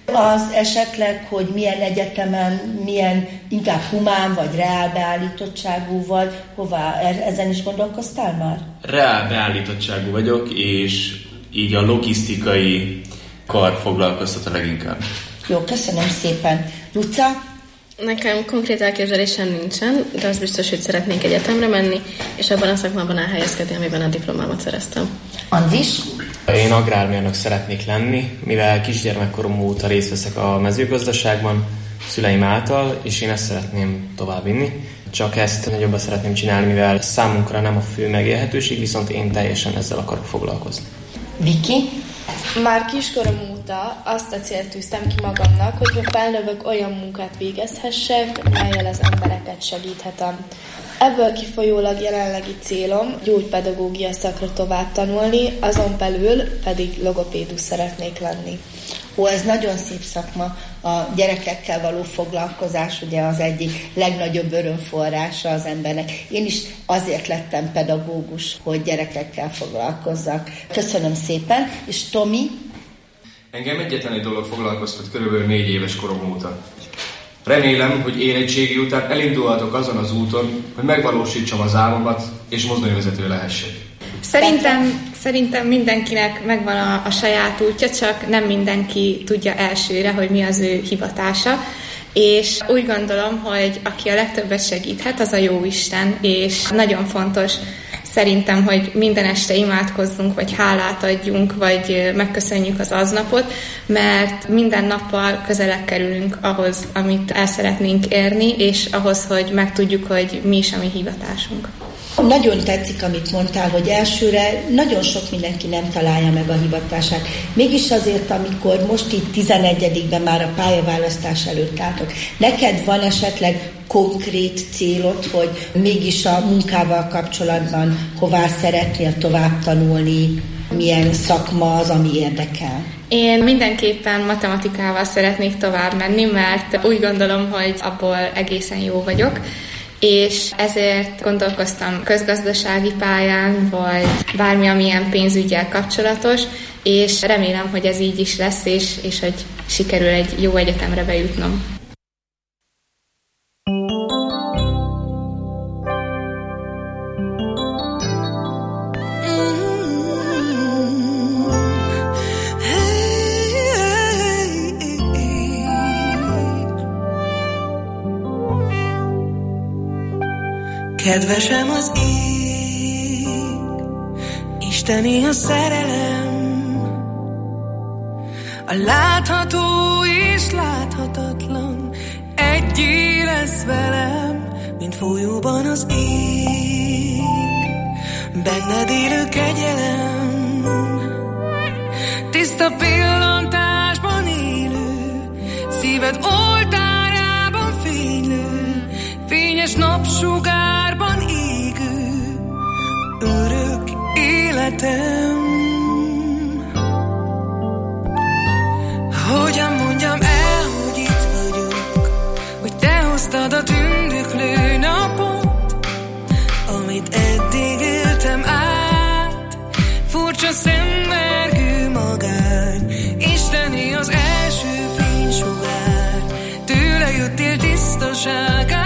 S6: Az esetleg, hogy milyen egyetemen, milyen inkább humán vagy reál beállítottságú vagy, hová, ezen is gondolkoztál már?
S10: Reál beállítottságú vagyok, és így a logisztikai kar foglalkoztat a leginkább.
S6: Jó, köszönöm szépen. Luca?
S9: Nekem konkrét elképzelésem nincsen, de az biztos, hogy szeretnék egyetemre menni, és abban a szakmában elhelyezkedni, amiben a diplomámat szereztem.
S6: Andris?
S8: Én agrármérnök szeretnék lenni, mivel kisgyermekkorom óta részt veszek a mezőgazdaságban, szüleim által, és én ezt szeretném továbbvinni. Csak ezt nagyobban szeretném csinálni, mivel számunkra nem a fő megélhetőség, viszont én teljesen ezzel akarok foglalkozni.
S6: Viki?
S11: Már kiskorom óta azt a célt tűztem ki magamnak, hogyha felnövök, olyan munkát végezhessek, mellyel az embereket segíthetem. Ebből kifolyólag jelenlegi célom gyógypedagógia szakra tovább tanulni, azon belül pedig logopédus szeretnék lenni.
S6: Ó, ez nagyon szép szakma. A gyerekekkel való foglalkozás ugye az egyik legnagyobb örömforrása az embernek. Én is azért lettem pedagógus, hogy gyerekekkel foglalkozzak. Köszönöm szépen. És Tomi?
S13: Engem egyetlen egy dolog foglalkoztat körülbelül négy éves korom óta. Remélem, hogy érettségi után elindulhatok azon az úton, hogy megvalósítsam az álmomat, és mozdonyvezető lehessek.
S12: Szerintem, szerintem mindenkinek megvan a, a saját útja, csak nem mindenki tudja elsőre, hogy mi az ő hivatása. És úgy gondolom, hogy aki a legtöbbet segíthet, az a Jóisten, és nagyon fontos szerintem, hogy minden este imádkozzunk, vagy hálát adjunk, vagy megköszönjük az aznapot, mert minden nappal közelebb kerülünk ahhoz, amit el szeretnénk érni, és ahhoz, hogy megtudjuk, hogy mi is a mi hivatásunk.
S6: Nagyon tetszik, amit mondtál, hogy elsőre nagyon sok mindenki nem találja meg a hivatását. Mégis azért, amikor most itt tizenegyedikben már a pályaválasztás előtt álltok, neked van esetleg konkrét célod, hogy mégis a munkával kapcsolatban hová szeretnél tovább tanulni, milyen szakma az, ami érdekel?
S12: Én mindenképpen matematikával szeretnék tovább menni, mert úgy gondolom, hogy abból egészen jó vagyok, és ezért gondolkoztam közgazdasági pályán, vagy bármi, amilyen pénzüggyel kapcsolatos, és remélem, hogy ez így is lesz, és, és hogy sikerül egy jó egyetemre bejutnom.
S15: Kedvesem az ég, isteni a szerelem, a látható és láthatatlan egyé lesz velem, mint folyóban az ég, benned élő kegyelem, tiszta pillantásban élő, szíved oltárában fénylő, fényes napsugárban égő, örök életem. Hogyan mondjam el, hogy itt vagyok, hogy te hoztad a tündöklő napot, amit eddig éltem át, furcsa szemmergő magány, isteni az első fénysugár, tőle jöttél tisztaságán.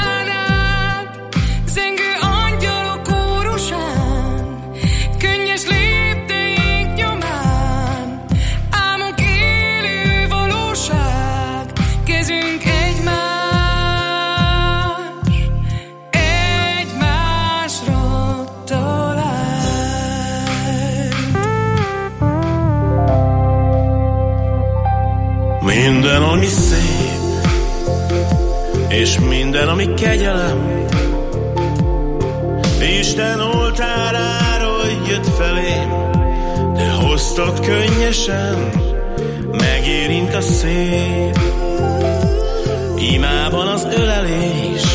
S16: Minden, ami szép, és minden, ami kegyelem, Isten oltáráról jött felém, de hoztad könnyesen, megérint a szép. Imában az ölelés,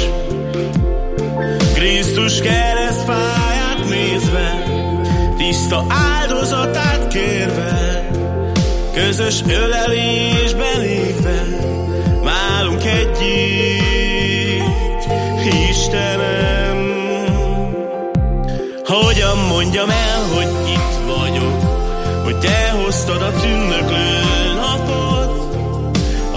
S16: Krisztus keresztfáját nézve, tiszta áldozatát kérve, közös ölelésben égve, válunk együtt, Istenem. Hogyan mondjam el, hogy itt vagyok, hogy te hoztad a tündöklő napot,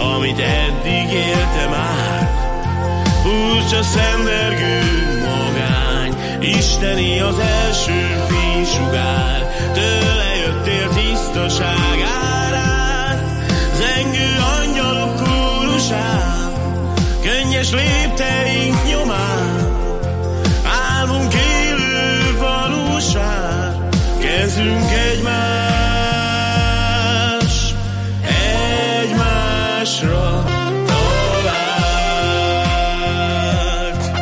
S16: furcsa szendergő magány, isteni az első fénysugár, tőle jöttél tisztaság árán, zengő angyalok kórusán, könnyes lépteink nyomán, álmunk élő valóság, kezünk egymás, egymásra talált.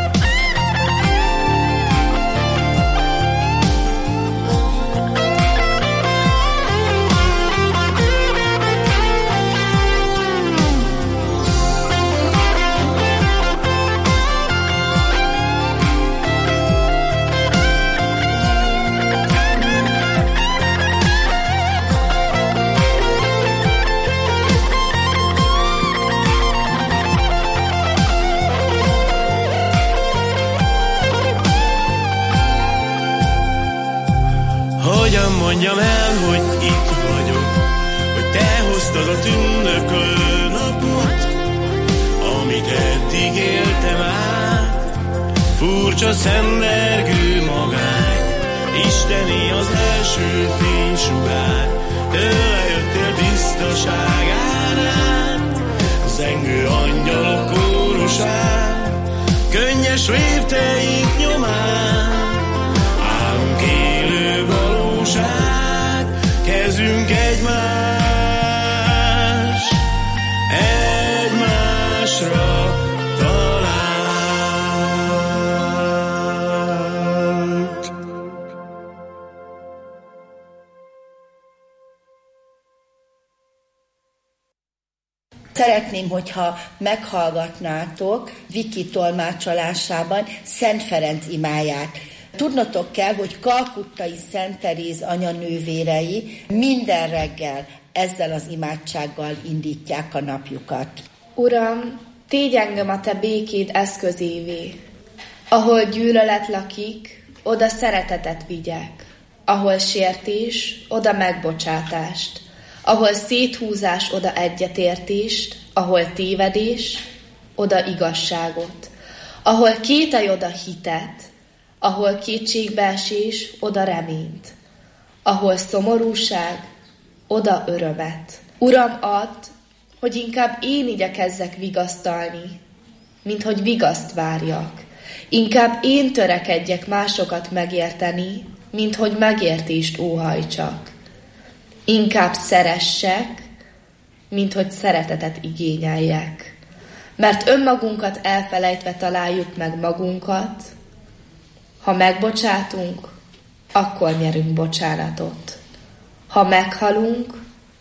S16: Hogyan mondjam el, hogy itt vagyok, hogy te hoztad a tündöklő napot, amit eddig éltem át. Furcsa szendergő magány, isteni az első fénysugár, tőle jöttél tisztaság árán, zengő angyalok kórusán, könnyes lépteink nyomán, álmunk élő valóság, kezünk egymás, egymásra talált.
S6: Szeretném, hogyha meghallgatnátok Viki tolmácsolásában Szent Ferenc imáját. Tudnotok kell, hogy kalkuttai Szent Teréz anyanővérei minden reggel ezzel az imádsággal indítják a napjukat.
S11: Uram, tégy engem a te békéd eszközévé. Ahol gyűlölet lakik, oda szeretetet vigyek. Ahol sértés, oda megbocsátást. Ahol széthúzás, oda egyetértést. Ahol tévedés, oda igazságot. Ahol kételj, oda hitet. Ahol kétségbeesés, oda reményt. Ahol szomorúság, oda örömet. Uram, add, hogy inkább én igyekezzek vigasztalni, mint hogy vigaszt várjak. Inkább én törekedjek másokat megérteni, mint hogy megértést óhajtsak. Inkább szeressek, mint hogy szeretetet igényeljek. Mert önmagunkat elfelejtve találjuk meg magunkat. Ha megbocsátunk, akkor nyerünk bocsánatot. Ha meghalunk,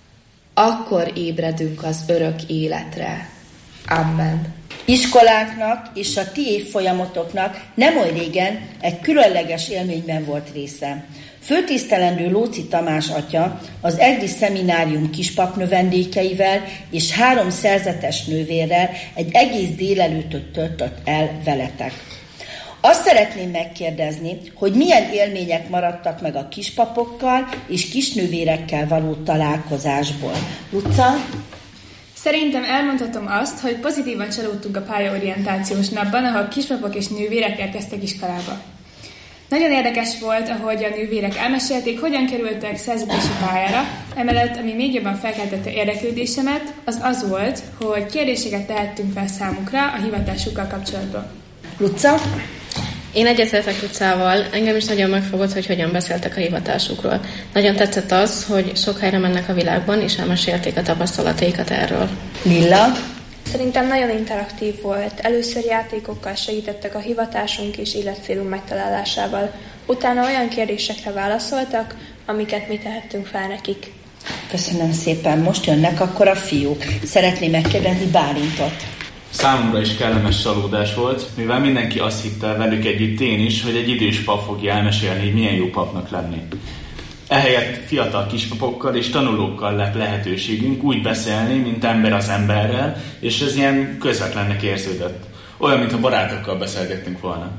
S11: akkor ébredünk az örök életre. Amen.
S6: Iskolánknak és a ti évfolyamotoknak nem oly régen egy különleges élményben volt része. Főtisztelendő Lóczy Tamás atya az Egri Szeminárium kispap növendékeivel és három szerzetes nővérrel egy egész délelőttöt töltött el veletek. Azt szeretném megkérdezni, hogy milyen élmények maradtak meg a kispapokkal és kisnővérekkel való találkozásból. Luca?
S7: Szerintem elmondhatom azt, hogy pozitívan csalódtunk a pályaorientációs napban, ahol kispapok és nővérek érkeztek iskolába. Nagyon érdekes volt, ahogy a nővérek elmesélték, hogyan kerültek szerzetési pályára, emellett, ami még jobban felkeltette érdeklődésemet, az az volt, hogy kérdéseket tehettünk fel számukra a hivatásukkal kapcsolatban.
S6: Luca?
S9: Én egyetértek Lucával, engem is nagyon megfogott, hogy hogyan beszéltek a hivatásukról. Nagyon tetszett az, hogy sok helyre mennek a világban, és elmesélték a tapasztalataikat erről.
S6: Lilla?
S17: Szerintem nagyon interaktív volt. Először játékokkal segítettek a hivatásunk és életcélunk megtalálásával. Utána olyan kérdésekre válaszoltak, amiket mi tehettünk fel nekik.
S6: Köszönöm szépen. Most jönnek akkor a fiúk. Szeretném megkérdezni Bálintot.
S10: Számomra is kellemes csalódás volt, mivel mindenki azt hitte velük együtt én is, hogy egy idős pap fogja elmesélni, hogy milyen jó papnak lenni. Ehelyett fiatal kispapokkal és tanulókkal lett lehetőségünk úgy beszélni, mint ember az emberrel, és ez ilyen közvetlennek érződött. Olyan, mintha barátokkal beszélgettünk volna.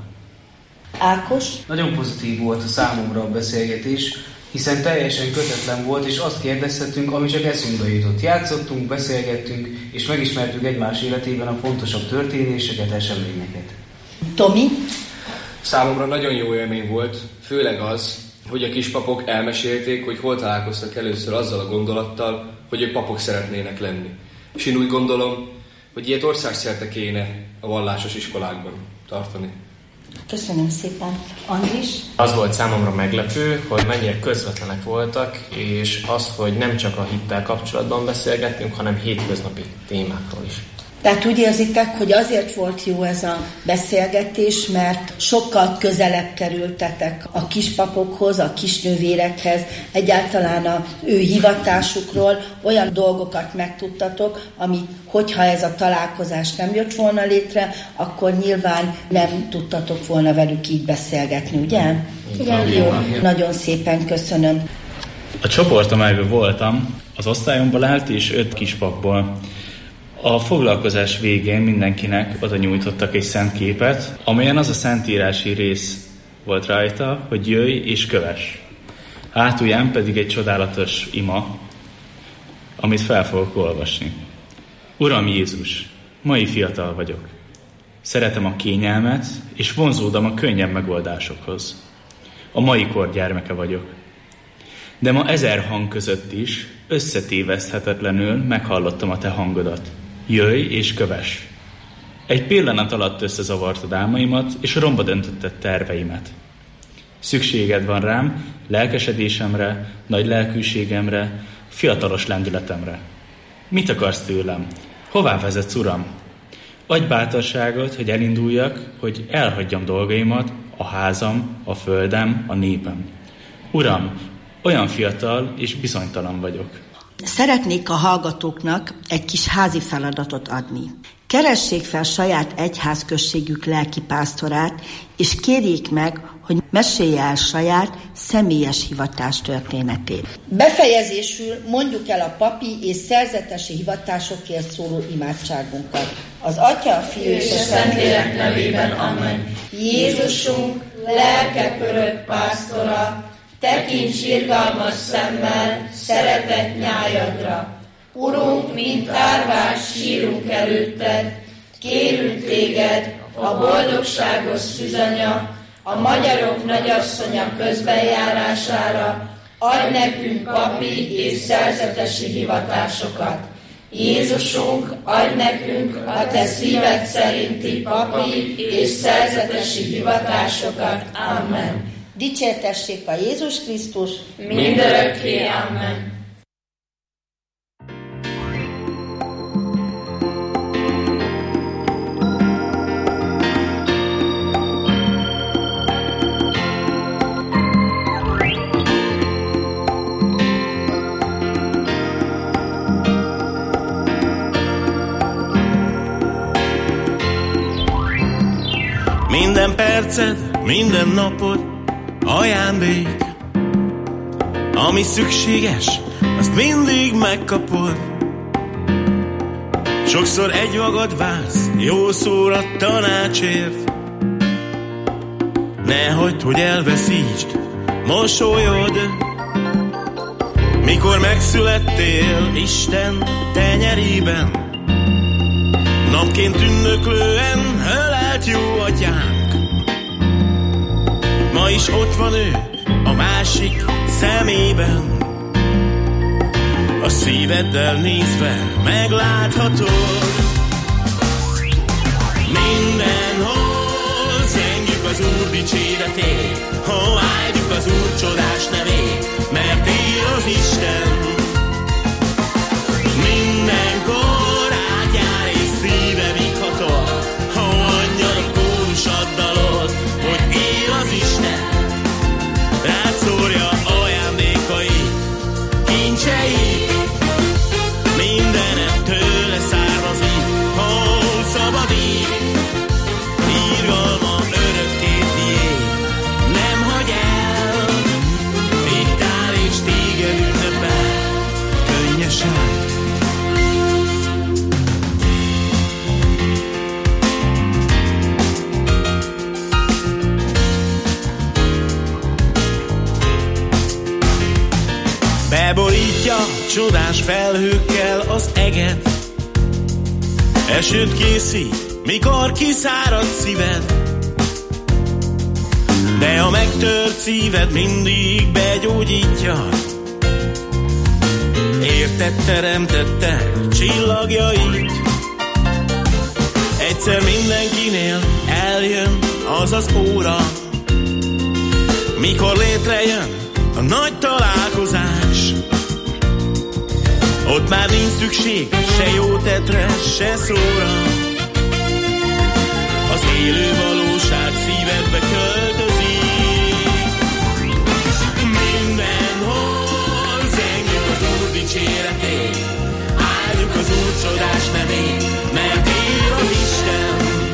S6: Ákos?
S14: Nagyon pozitív volt a számomra a beszélgetés, hiszen teljesen kötetlen volt, és azt kérdezhetünk, ami csak eszünkbe jutott. Játszottunk, beszélgettünk, és megismertük egymás életében a fontosabb történéseket, eseményeket.
S6: Tomi?
S13: Számomra nagyon jó élmény volt, főleg az, hogy a kispapok elmesélték, hogy hol találkoztak először azzal a gondolattal, hogy ők papok szeretnének lenni. És én úgy gondolom, hogy ilyet országszerte kéne a vallásos iskolákban tartani.
S6: Köszönöm szépen. Andris?
S8: Az volt számomra meglepő, hogy mennyire közvetlenek voltak, és az, hogy nem csak a hittel kapcsolatban beszélgettünk, hanem hétköznapi témákról is.
S6: Tehát úgy érzitek, hogy azért volt jó ez a beszélgetés, mert sokkal közelebb kerültetek a kispapokhoz, a kisnővérekhez, egyáltalán a ő hivatásukról, olyan dolgokat megtudtatok, ami, hogyha ez a találkozás nem jött volna létre, akkor nyilván nem tudtatok volna velük így beszélgetni, ugye?
S10: Igen.
S6: Jó, nagyon szépen köszönöm.
S10: A csoport, amelyben voltam, az osztályomból állt, és öt kispapból. A foglalkozás végén mindenkinek oda nyújtottak egy szent képet, amelyen az a szentírási rész volt rajta, hogy jöjj és kövess. Hátulján pedig egy csodálatos ima, amit fel fogok olvasni. Uram Jézus, mai fiatal vagyok. Szeretem a kényelmet, és vonzódom a könnyebb megoldásokhoz. A mai kor gyermeke vagyok. De ma ezer hang között is összetéveszthetetlenül meghallottam a te hangodat. Jöjj és kövess. Egy pillanat alatt összezavartad álmaimat, és romba döntötted terveimet. Szükséged van rám, lelkesedésemre, nagy lelkűségemre, fiatalos lendületemre. Mit akarsz tőlem? Hová vezetsz, Uram? Adj bátorságot, hogy elinduljak, hogy elhagyjam dolgaimat, a házam, a földem, a népem. Uram, olyan fiatal és bizonytalan vagyok.
S6: Szeretnék a hallgatóknak egy kis házi feladatot adni. Keressék fel saját egyházközségük lelkipásztorát, és kérjék meg, hogy mesélje el saját személyes hivatás történetét. Befejezésül mondjuk el a papi és szerzetesi hivatásokért szóló imádságunkat. Az Atya, a Fiú és a Szentlélek nevében, amen. Jézusunk, lelkek örök pásztora, tekints irgalmas szemmel szeretett nyájadra. Urunk, mint árvás sírunk előtted, kérünk téged, a boldogságos szűzanya, a magyarok nagyasszonya közbenjárására, adj nekünk papi és szerzetesi hivatásokat. Jézusunk, adj nekünk a te szíved szerinti papi és szerzetesi hivatásokat. Amen. Dicsértessék a Jézus Krisztus, mindörökké. Amen.
S16: Minden perced, minden napod ajándék, ami szükséges, azt mindig megkapod. Sokszor egy magad vársz, jó szóra tanácsért. Ne hagyd, hogy elveszítsd mosolyod. Mikor megszülettél Isten tenyerében, napként ünnöklően ölelt jó atyánk. Ma is ott van ő a másik szemében, a szíveddel nézve megláthatod. Mindenhol zengjük az Úr dicséretét, ha áldjuk az Úr csodás nevét, mert él az Isten. Mindenkor átjár és szíve vighatod, ha angyalok kórusat dalod, hogy él az Isten. Rád szórja ajándékai, kincsei, mindenem tőle származik, ha szabadít. Írgalma örökké tiéd, nem hagy el, itt áll és téged ünnepel, könnyesen. Beborítja csodás felhőkkel az eget, esőt készít, mikor kiszárad szíved. de a megtört szíved mindig begyógyítja. Érted, teremtette csillagjait. Egyszer mindenkinél eljön az az óra, mikor létrejön a nagy találkozás. Ott már nincs szükség se jó tetre, se szóra. Az élő valóság szívedbe költözik. Mindenhol zengjük az Úr dicséretét, áldjuk az Úr csodás nevét, mert él az Isten.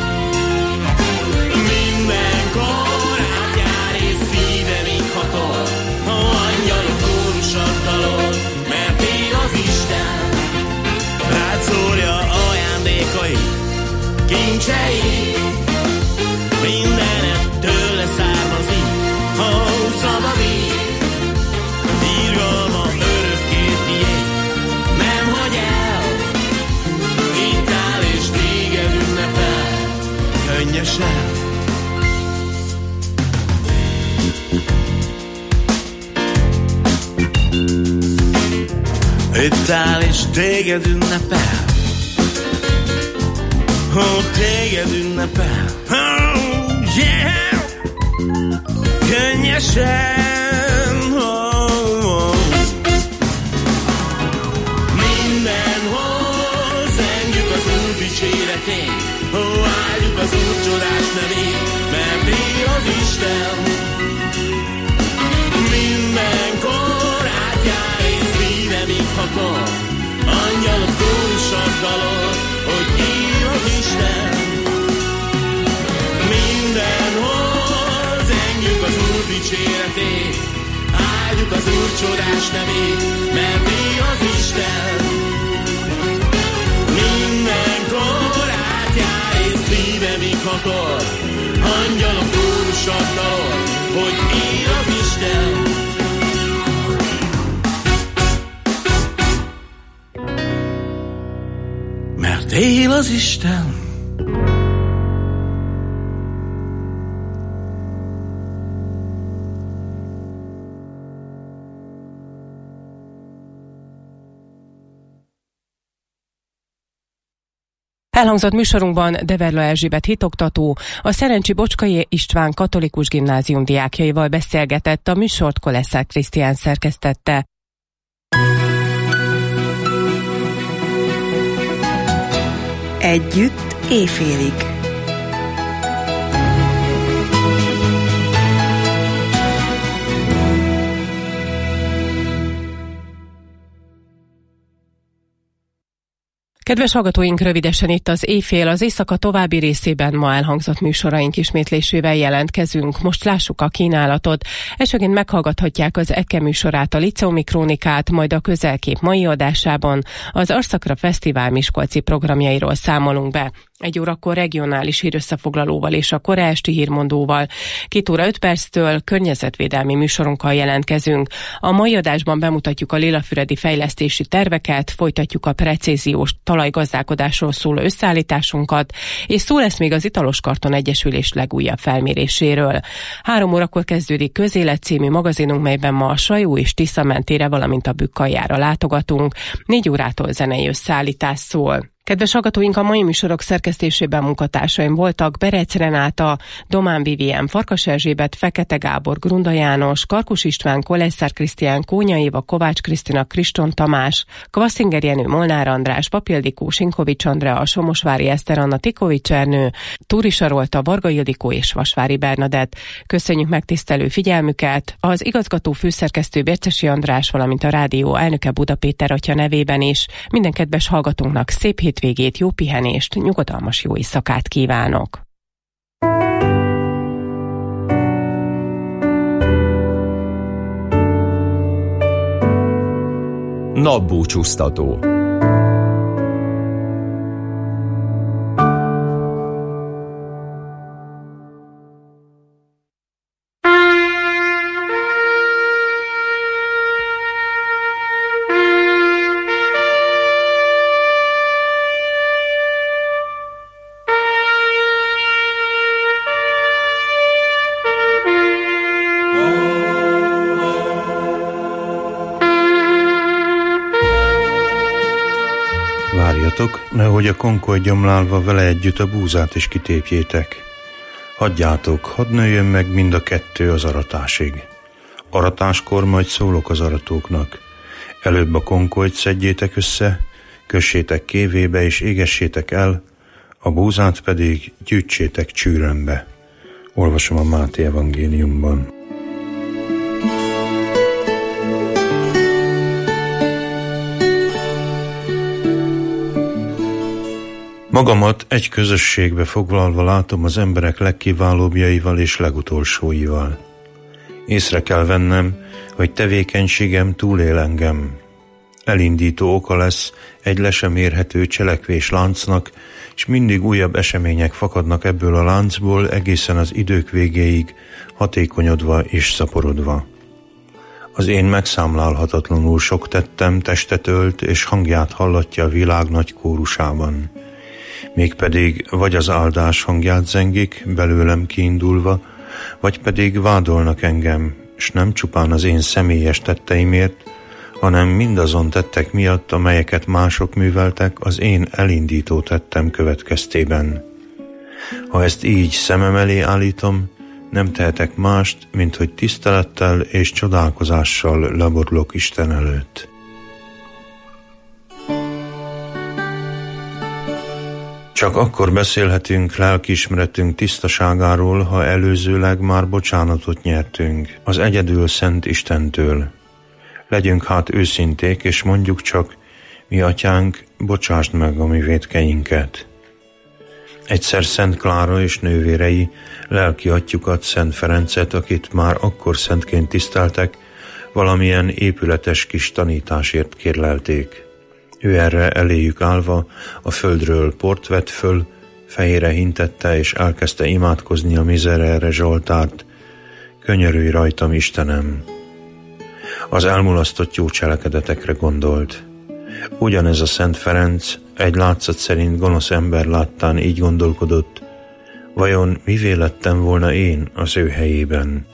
S16: Mindenkor átjár és szívemig hatol, ha angyalok kórusat dalol, mert él az Isten. Rád szórja ajándékai, kincsei, mindenet tőle származik, ha szabadít. Írgalma örökké tiéd, nem hagy el. Itt áll és téged ünnepel, könnyesen. Itt áll és téged ünnepel, oh, téged ünnepel, oh, yeah, könnyesen, oh, oh. Mindenhol zengjük az Úr dicséretét, oh, áldjuk az Úr csodás nevét, mert él az Isten. Mindenkor átjár és szívemig hatol, angyalok kórusat dalol, hogy él az Isten. Mindenhol zengjük az Úr dicséretét, áldjuk az Úr csodás nevét, mert él az Isten. Mindenkor átjár és szívemig hatol, angyalok kórusat dalol, hogy él az Isten. Mert él az Isten.
S5: Elhangzott műsorunkban Deverla Erzsébet hitoktató, a Szerencsi Bocskai István Katolikus Gimnázium diákjaival beszélgetett, a műsort Koleszár Krisztián szerkesztette.
S18: Együtt éjfélig.
S5: Kedves hallgatóink, rövidesen itt az éjfél, az éjszaka további részében ma elhangzott műsoraink ismétlésével jelentkezünk. Most lássuk a kínálatot. Elsőként meghallgathatják az Eke műsorát, a Liceumi Krónikát, majd a Közelkép mai adásában az Arszakra Fesztivál miskolci programjairól számolunk be. Egy órakor regionális hírösszefoglalóval és a kora esti hírmondóval. Két óra öt perctől környezetvédelmi műsorunkkal jelentkezünk. A mai adásban bemutatjuk a lilafüredi fejlesztési terveket, folytatjuk a precíziós talajgazdálkodásról szóló összeállításunkat, és szó lesz még az Italos Karton Egyesülés legújabb felméréséről. Három órakor kezdődik Közélet című magazinunk, melyben ma a Sajó és Tisza mentére, valamint a Bükkaljára látogatunk. Négy órától zenei összeállítás szól. Kedves hallgatóink, a mai műsorok szerkesztésében munkatársaim voltak Berec Renáta, Domán Vivien, Farkas Erzsébet, Fekete Gábor, Grunda János, Karkus István, Koleszár Krisztián, Kónya Éva, Kovács Krisztina, Kriston Tamás, Kvasszinger Jenő, Molnár András, Papildikó, Sinkovics Andrea, Somosvári Eszter, Anna Tikovics Ernő, Túri Sarolta, Varga Ildikó és Vasvári Bernadett. Köszönjük megtisztelő figyelmüket! Az igazgató főszerkesztő Bércesi András, valamint a rádió elnöke Buda Péter atya nevében is minden kedves hallgatónknak szép hétvégét, jó pihenést, nyugodalmas jó éjszakát kívánok!
S2: Napbúcsúztató.
S18: Hagyjátok, nehogy a konkoly gyomlálva vele együtt a búzát is kitépjétek. Hagyjátok, hadd nőjön meg mind a kettő az aratásig. Aratáskor majd szólok az aratóknak. Előbb a konkolyt szedjétek össze, kössétek kévébe és égessétek el, a búzát pedig gyűjtsétek csűrömbe. Olvasom a Máté evangéliumban. Magamat egy közösségbe foglalva látom az emberek legkiválóbbjaival és legutolsóival. Észre kell vennem, hogy tevékenységem túlél engem. Elindító oka lesz egy le sem érhető cselekvés láncnak, és mindig újabb események fakadnak ebből a láncból egészen az idők végéig, hatékonyodva és szaporodva. Az én megszámlálhatatlanul sok tettem testet ölt, és hangját hallatja a világ nagy kórusában. Mégpedig vagy az áldás hangját zengik, belőlem kiindulva, vagy pedig vádolnak engem, s nem csupán az én személyes tetteimért, hanem mindazon tettek miatt, amelyeket mások műveltek az én elindító tettem következtében. Ha ezt így szemem elé állítom, nem tehetek mást, mint hogy tisztelettel és csodálkozással leborulok Isten előtt. Csak akkor beszélhetünk lelkiismeretünk tisztaságáról, ha előzőleg már bocsánatot nyertünk az egyedül szent Istentől. Legyünk hát őszinték, és mondjuk csak, mi atyánk, bocsásd meg a mi vétkeinket. Egyszer Szent Klára és nővérei lelki atyukat, Szent Ferencet, akit már akkor szentként tiszteltek, valamilyen épületes kis tanításért kérlelték. Ő erre eléjük állva a földről port vett föl, fejére hintette és elkezdte imádkozni a Miserere Zsoltárt: könyörülj rajtam, Istenem! Az elmulasztott jó cselekedetekre gondolt. Ugyanez a Szent Ferenc egy látszat szerint gonosz ember láttán így gondolkodott: vajon mivé lettem volna én az ő helyében?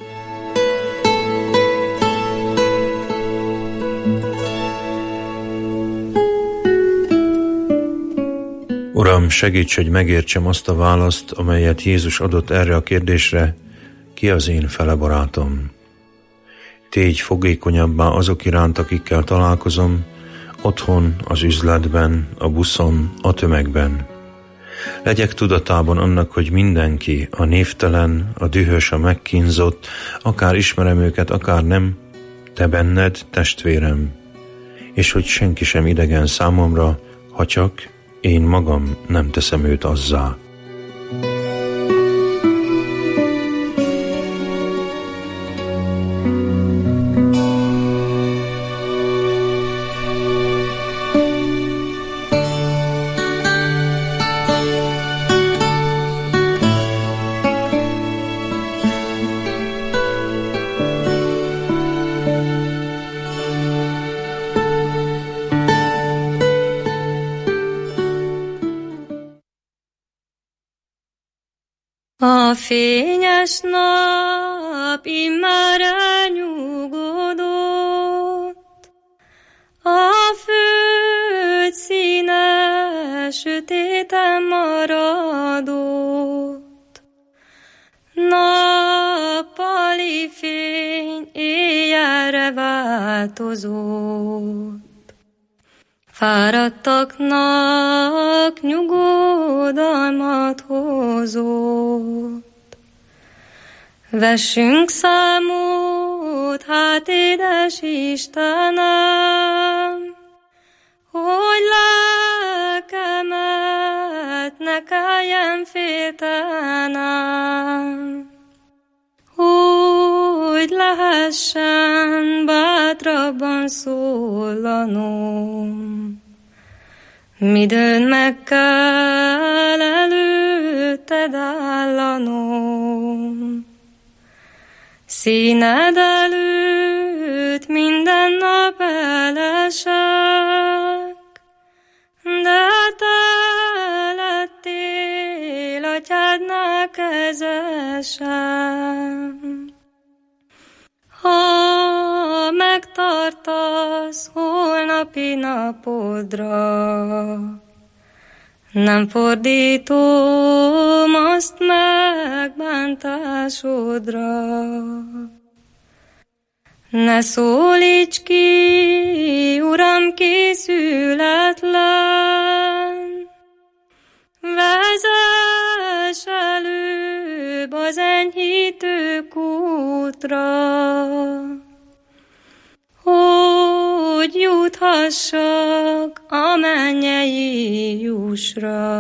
S18: Uram, segíts, hogy megértsem azt a választ, amelyet Jézus adott erre a kérdésre: ki az én fele barátom? Tégy fogékonyabbá azok iránt, akikkel találkozom, otthon, az üzletben, a buszon, a tömegben. Legyek tudatában annak, hogy mindenki, a névtelen, a dühös, a megkínzott, akár ismerem őket, akár nem, te benned, testvérem, és hogy senki sem idegen számomra, ha csak én magam nem teszem őt azzá.
S19: A fényes nap immár elnyugodott, a föld színe sötéten maradott. Nappali fény éjjelre változott. Fáradtaknak nyugodalmat hozott. Vessünk számot, hát édes Istenem, hogy lelkemet ne kelljen féltenem, hogy lehessen bátrabban szólanom. Midőn meg kell előtted állanom, színed előtt minden nap elesek, de te lettél atyádnál kezesem. Ha megtartasz holnapi napodra, Nem fordítom azt megbántásodra. Ne szólíts ki, Uram, készületlen, vezess előbb az enyhítő kútra, hogy juthassak a mennyei jusra.